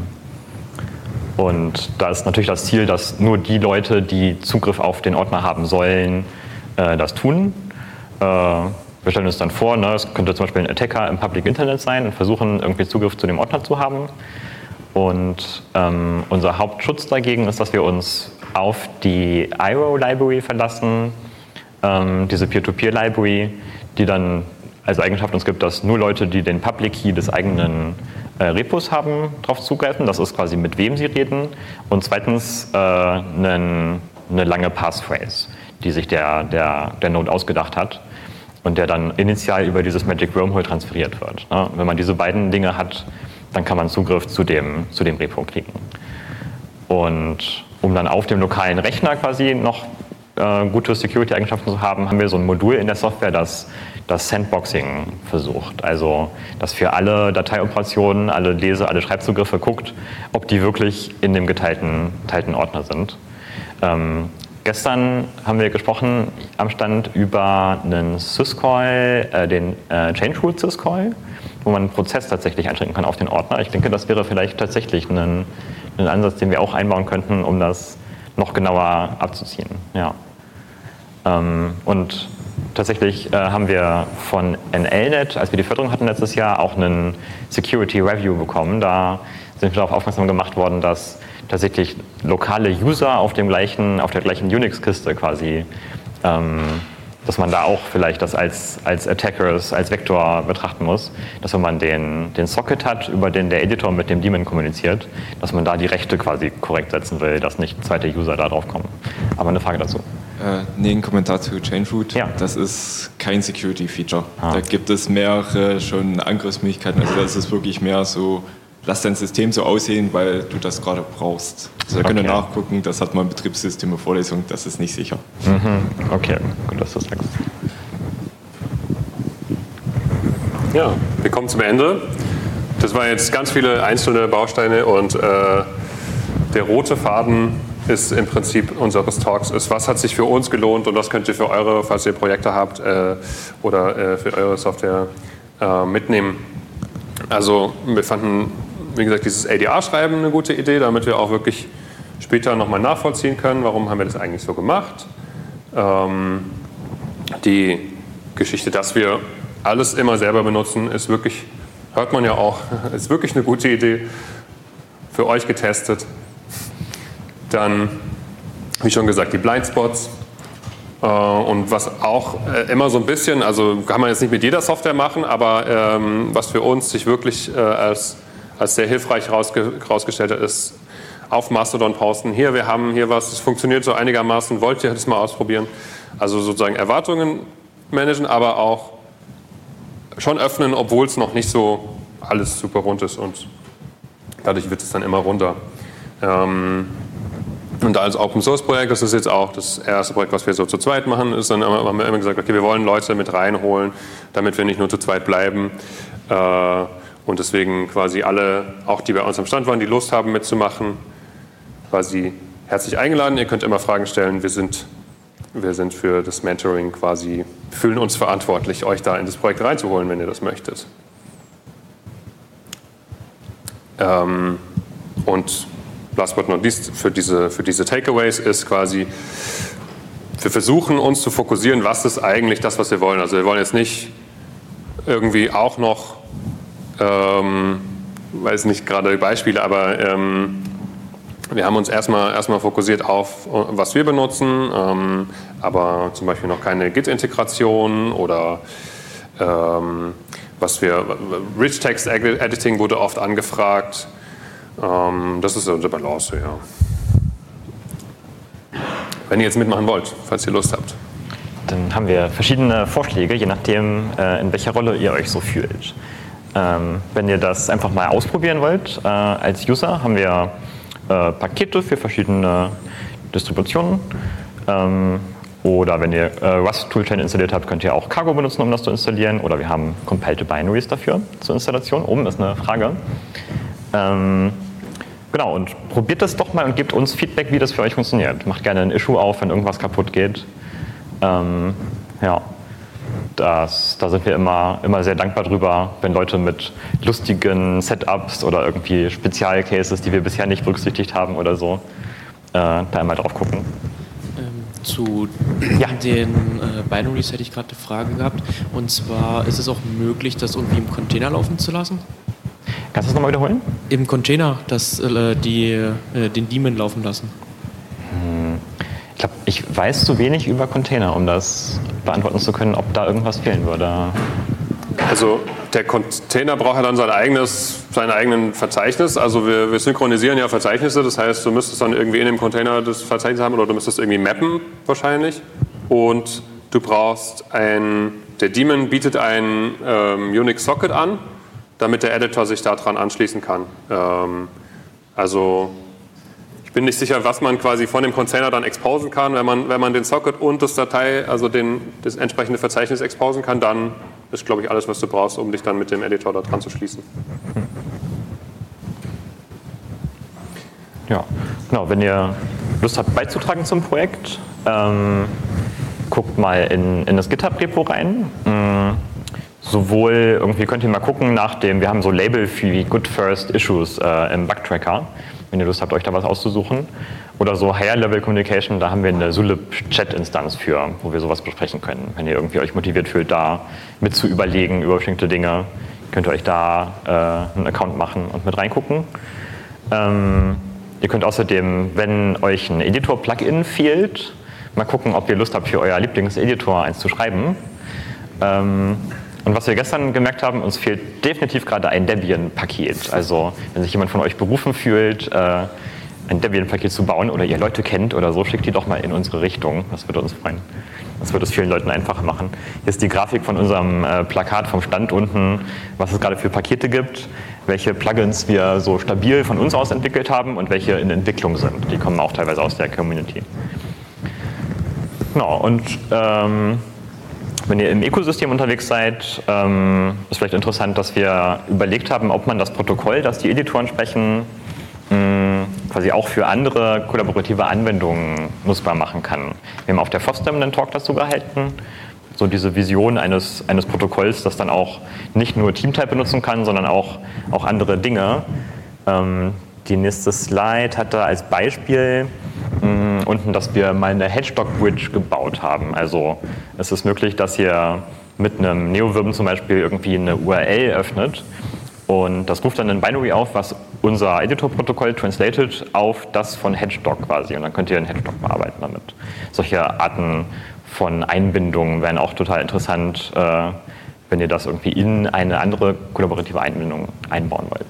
und da ist natürlich das Ziel, dass nur die Leute, die Zugriff auf den Ordner haben sollen, äh, das tun. Äh, wir stellen uns dann vor, ne, es könnte zum Beispiel ein Attacker im Public Internet sein und versuchen, irgendwie Zugriff zu dem Ordner zu haben. Und ähm, unser Hauptschutz dagegen ist, dass wir uns auf die I R O-Library verlassen, ähm, diese Peer-to-Peer-Library, die dann als Eigenschaft uns gibt, dass nur Leute, die den Public Key des eigenen äh, Repos haben, darauf zugreifen. Das ist quasi, mit wem sie reden. Und zweitens äh, einen, eine lange Passphrase, die sich der, der, der Node ausgedacht hat und der dann initial über dieses Magic Wormhole transferiert wird. Ne? Wenn man diese beiden Dinge hat, dann kann man Zugriff zu dem, zu dem Repo kriegen. Und um dann auf dem lokalen Rechner quasi noch äh, gute Security-Eigenschaften zu haben, haben wir so ein Modul in der Software, das das Sandboxing versucht. Also, das für alle Dateioperationen, alle Lese-, alle Schreibzugriffe guckt, ob die wirklich in dem geteilten, geteilten Ordner sind. Ähm, gestern haben wir gesprochen am Stand über einen Syscall, äh, den äh, Change-Root Syscall, wo man einen Prozess tatsächlich einschränken kann auf den Ordner. Ich denke, das wäre vielleicht tatsächlich ein, ein Ansatz, den wir auch einbauen könnten, um das noch genauer abzuziehen. Ja. Ähm, und tatsächlich äh, haben wir von N L Net, als wir die Förderung hatten letztes Jahr, auch einen Security Review bekommen. Da sind wir darauf aufmerksam gemacht worden, dass tatsächlich lokale User auf dem gleichen, auf der gleichen Unix-Kiste quasi, ähm, dass man da auch vielleicht das als, als Attackers, als Vektor betrachten muss, dass wenn man den, den Socket hat, über den der Editor mit dem Daemon kommuniziert, dass man da die Rechte quasi korrekt setzen will, dass nicht zweite User da drauf kommen. Aber eine Frage dazu. Äh, nee, ein Kommentar zu Change-Root. Ja. Das ist kein Security-Feature. Ah. Da gibt es mehrere schon Angriffsmöglichkeiten. Also das ist wirklich mehr so lass dein System so aussehen, weil du das gerade brauchst. Also da könnt ihr Okay. nachgucken, das hat mal ein Betriebssysteme-Vorlesung, das ist nicht sicher. Mhm. Okay, gut, dass du das sagst. Ja, wir kommen zum Ende. Das waren jetzt ganz viele einzelne Bausteine und äh, der rote Faden ist im Prinzip unseres Talks, ist, was hat sich für uns gelohnt und was könnt ihr für eure, falls ihr Projekte habt äh, oder äh, für eure Software äh, mitnehmen. Also wir fanden, wie gesagt, dieses A D R-Schreiben eine gute Idee, damit wir auch wirklich später nochmal nachvollziehen können, warum haben wir das eigentlich so gemacht. Ähm, die Geschichte, dass wir alles immer selber benutzen, ist wirklich, hört man ja auch, ist wirklich eine gute Idee, für euch getestet. Dann, wie schon gesagt, die Blindspots. Äh, und was auch äh, immer so ein bisschen, also kann man jetzt nicht mit jeder Software machen, aber ähm, was für uns sich wirklich äh, als, als sehr hilfreich rausge rausgestellt hat, ist auf Mastodon posten. Hier, wir haben hier was, es funktioniert so einigermaßen, wollt ihr das mal ausprobieren? Also sozusagen Erwartungen managen, aber auch schon öffnen, obwohl es noch nicht so alles super rund ist und dadurch wird es dann immer runter. Ähm, und als Open Source Projekt, das ist jetzt auch das erste Projekt, was wir so zu zweit machen, ist dann immer, haben wir immer gesagt, okay, wir wollen Leute mit reinholen, damit wir nicht nur zu zweit bleiben. Äh, und deswegen quasi alle, auch die bei uns am Stand waren, die Lust haben mitzumachen, quasi herzlich eingeladen. Ihr könnt immer Fragen stellen. Wir sind Wir sind für das Mentoring quasi, fühlen uns verantwortlich, euch da in das Projekt reinzuholen, wenn ihr das möchtet. Ähm, und last but not least, für diese, für diese Takeaways ist quasi, wir versuchen uns zu fokussieren, was ist eigentlich das, was wir wollen. Also wir wollen jetzt nicht irgendwie auch noch, ähm, weiß nicht gerade Beispiele, aber ähm, wir haben uns erstmal, erstmal fokussiert auf, was wir benutzen, ähm, aber zum Beispiel noch keine Git-Integration oder ähm, was wir, Rich Text Editing wurde oft angefragt. Ähm, das ist unsere Balance, ja. Wenn ihr jetzt mitmachen wollt, falls ihr Lust habt. Dann haben wir verschiedene Vorschläge, je nachdem, äh, in welcher Rolle ihr euch so fühlt. Ähm, wenn ihr das einfach mal ausprobieren wollt, äh, als User haben wir Äh, Pakete für verschiedene Distributionen. Ähm, oder wenn ihr äh, Rust Toolchain installiert habt, könnt ihr auch Cargo benutzen, um das zu installieren. Oder wir haben compiled Binaries dafür zur Installation. Oben ist eine Frage. Ähm, genau, und probiert das doch mal und gebt uns Feedback, wie das für euch funktioniert. Macht gerne ein Issue auf, wenn irgendwas kaputt geht. Ähm, ja. Das, da sind wir immer, immer sehr dankbar drüber, wenn Leute mit lustigen Setups oder irgendwie Spezialcases, die wir bisher nicht berücksichtigt haben oder so, äh, da einmal drauf gucken. Ähm, zu ja. den äh, Binaries hätte ich gerade eine Frage gehabt. Und zwar, ist es auch möglich, das irgendwie im Container laufen zu lassen? Kannst du das nochmal wiederholen? Im Container, das, äh, die, äh, den Daemon laufen lassen. Hm. Ich glaube, ich weiß zu wenig über Container, um das beantworten zu können, ob da irgendwas fehlen würde. Also der Container braucht ja dann sein eigenes, sein eigenen Verzeichnis. Also wir, wir synchronisieren ja Verzeichnisse. Das heißt, du müsstest dann irgendwie in dem Container das Verzeichnis haben oder du müsstest irgendwie mappen wahrscheinlich. Und du brauchst ein, der Daemon bietet ein ähm, Unix-Socket an, damit der Editor sich daran anschließen kann. Ähm, also ich bin nicht sicher, was man quasi von dem Container dann exposen kann. Wenn man, wenn man den Socket und das Datei, also den, das entsprechende Verzeichnis exposen kann, dann ist, glaube ich, alles, was du brauchst, um dich dann mit dem Editor da dran zu schließen. Ja, genau. Wenn ihr Lust habt, beizutragen zum Projekt, ähm, guckt mal in, in das GitHub-Repo rein. Ähm, sowohl, irgendwie könnt ihr mal gucken nach dem, wir haben so Label wie Good First Issues äh, im Bug-Tracker, wenn ihr Lust habt, euch da was auszusuchen. Oder so Higher-Level-Communication, da haben wir eine Zulip-Chat-Instanz für, wo wir sowas besprechen können. Wenn ihr irgendwie euch motiviert fühlt, da mit zu überlegen über bestimmte Dinge, könnt ihr euch da äh, einen Account machen und mit reingucken. Ähm, ihr könnt außerdem, wenn euch ein Editor-Plugin fehlt, mal gucken, ob ihr Lust habt, für euer Lieblingseditor eins zu schreiben. Ähm, Und was wir gestern gemerkt haben, uns fehlt definitiv gerade ein Debian-Paket. Also wenn sich jemand von euch berufen fühlt, äh, ein Debian-Paket zu bauen oder ihr Leute kennt oder so, schickt die doch mal in unsere Richtung. Das würde uns freuen. Das würde es vielen Leuten einfacher machen. Hier ist die Grafik von unserem äh, Plakat vom Stand unten, was es gerade für Pakete gibt. welche Plugins wir so stabil von uns aus entwickelt haben und welche in Entwicklung sind. Die kommen auch teilweise aus der Community. Genau, und ähm, wenn ihr im Ökosystem unterwegs seid, ähm, ist vielleicht interessant, dass wir überlegt haben, ob man das Protokoll, das die Editoren sprechen, mh, quasi auch für andere kollaborative Anwendungen nutzbar machen kann. Wir haben auf der FOSDEM einen Talk dazu gehalten, so diese Vision eines, eines Protokolls, das dann auch nicht nur Teamtype benutzen kann, sondern auch, auch andere Dinge. Ähm, die nächste Slide hat da als Beispiel mh, unten, dass wir mal eine Hedgehog-Bridge gebaut haben. Also es ist möglich, dass ihr mit einem NeoVim zum Beispiel irgendwie eine U R L öffnet und das ruft dann ein Binary auf, was unser Editor-Protokoll translated auf das von Hedgehog quasi, und dann könnt ihr in Hedgehog bearbeiten damit. Solche Arten von Einbindungen wären auch total interessant, äh, wenn ihr das irgendwie in eine andere kollaborative Einbindung einbauen wollt.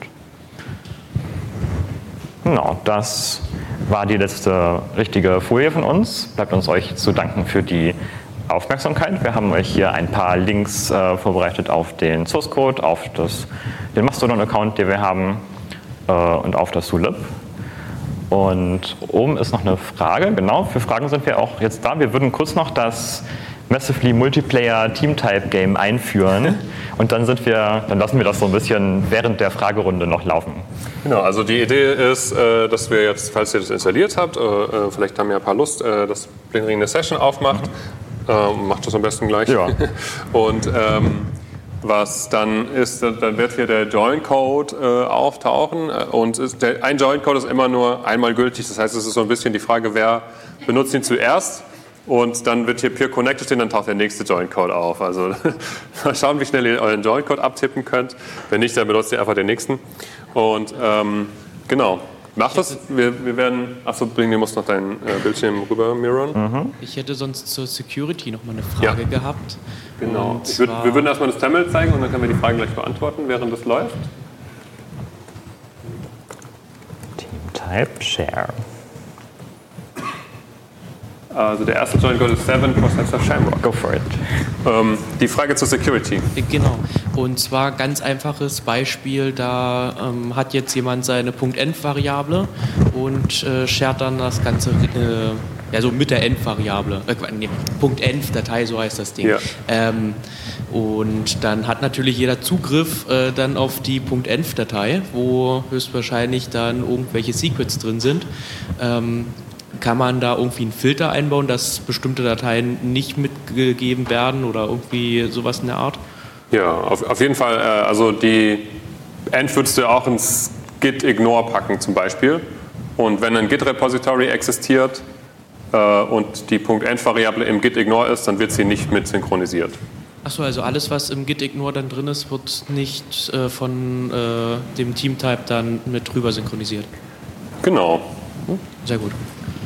Genau, das war die letzte richtige Folie von uns. Bleibt uns euch zu danken für die Aufmerksamkeit. Wir haben euch hier ein paar Links äh, vorbereitet auf den Source Code, auf das, den Mastodon-Account, den wir haben, äh, und auf das Zulip. Und oben ist noch eine Frage. Genau, für Fragen sind wir auch jetzt da. Wir würden kurz noch das Massively Multiplayer Team-Type Game einführen und dann sind wir, dann lassen wir das so ein bisschen während der Fragerunde noch laufen. Genau, also die Idee ist, dass wir jetzt, falls ihr das installiert habt, vielleicht haben wir ein paar Lust, dass Blinring eine Session aufmacht. Mhm. Macht das am besten gleich. Ja. Und ähm, was dann ist, dann wird hier der Join-Code äh, auftauchen und ist der, ein Join-Code ist immer nur einmal gültig. Das heißt, es ist so ein bisschen die Frage, wer benutzt ihn zuerst. Und dann wird hier Peer Connected stehen, dann taucht der nächste Join-Code auf. Also mal schauen, wie schnell ihr euren Join-Code abtippen könnt. Wenn nicht, dann benutzt ihr einfach den nächsten. Und ähm, genau, macht das. Wir, wir werden, achso, du musst noch deinen äh, Bildschirm rüber mirrorn. Mhm. Ich hätte sonst zur Security noch mal eine Frage ja. gehabt. Genau. Ich würd, wir würden erstmal das Terminal zeigen und dann können wir die Fragen gleich beantworten, während das läuft. Team-Type Share. Also der erste Join Code ist seven Processor Shamrock. Go for it. Ähm, die Frage zur Security. Genau. Und zwar ganz einfaches Beispiel, da ähm, hat jetzt jemand seine .env-Variable und äh, shared dann das Ganze äh, ja, so mit der Env-Variable. Äh, nee, .env-Datei, so heißt das Ding. Ja. Ähm, und dann hat natürlich jeder Zugriff äh, dann auf die .env-Datei, wo höchstwahrscheinlich dann irgendwelche Secrets drin sind. Ähm, Kann man da irgendwie einen Filter einbauen, dass bestimmte Dateien nicht mitgegeben werden oder irgendwie sowas in der Art? Ja, auf, auf jeden Fall. Äh, also die Env würdest du auch ins Git-Ignore packen zum Beispiel. Und wenn ein Git-Repository existiert äh, und die .env-Variable im Git-Ignore ist, dann wird sie nicht mit synchronisiert. Achso, also alles, was im Git-Ignore dann drin ist, wird nicht äh, von äh, dem Team-Type dann mit drüber synchronisiert? Genau. Oh, sehr gut.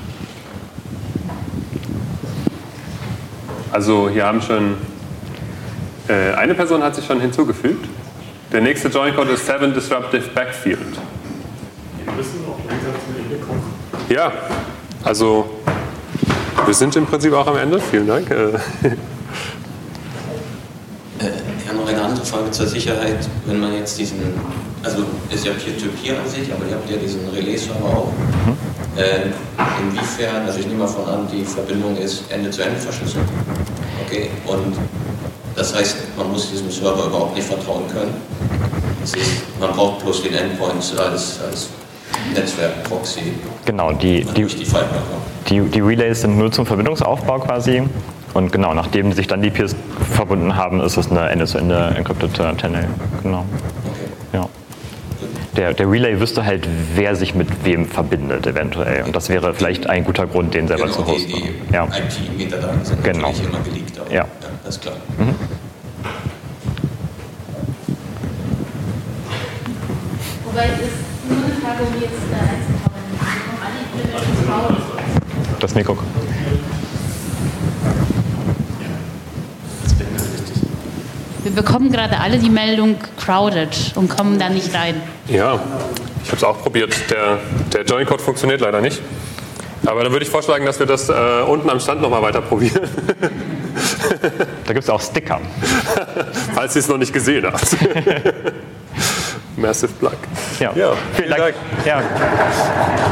Also hier haben schon, äh, eine Person hat sich schon hinzugefügt. Der nächste Join-Code ist seven Disruptive Backfield. Wir müssen auch langsam zum Ende kommen. Ja, also wir sind im Prinzip auch am Ende. Vielen Dank. Äh, Ich habe noch eine andere Frage zur Sicherheit. Wenn man jetzt diesen, also ist ja Peer-to-Peer an sich, aber ihr habt ja diesen Relais-Server auch. Mhm. Äh, inwiefern, also ich nehme mal von an, die Verbindung ist Ende-zu-Ende verschlüsselt. Okay, und das heißt, man muss diesem Server überhaupt nicht vertrauen können. Das ist, man braucht bloß den Endpoint als, als Netzwerk-Proxy. Genau, die, die, die, die Relays sind nur zum Verbindungsaufbau quasi. Und genau, nachdem sich dann die Peers verbunden haben, ist es eine Ende-zu-Ende encrypted Channel. Genau. Ja. Der, der Relay wüsste halt, wer sich mit wem verbindet eventuell. Und das wäre vielleicht ein guter Grund, den selber genau, zu hosten. Die, die ja. I P-Metadaten sind genau. natürlich immer geleakt. Aber ja. ja, das ist klar. Mhm. Wobei es ist nur eine Frage, um jetzt da einzukommen. Alle Implementationen. Das Mikro. Wir bekommen gerade alle die Meldung crowded und kommen da nicht rein. Ja, ich habe es auch probiert. Der, der Join-Code funktioniert leider nicht. Aber dann würde ich vorschlagen, dass wir das äh, unten am Stand nochmal weiter probieren. Da gibt es auch Sticker. Falls ihr es noch nicht gesehen habt. Massive Plug. Ja, ja vielen Dank. Dank. Ja.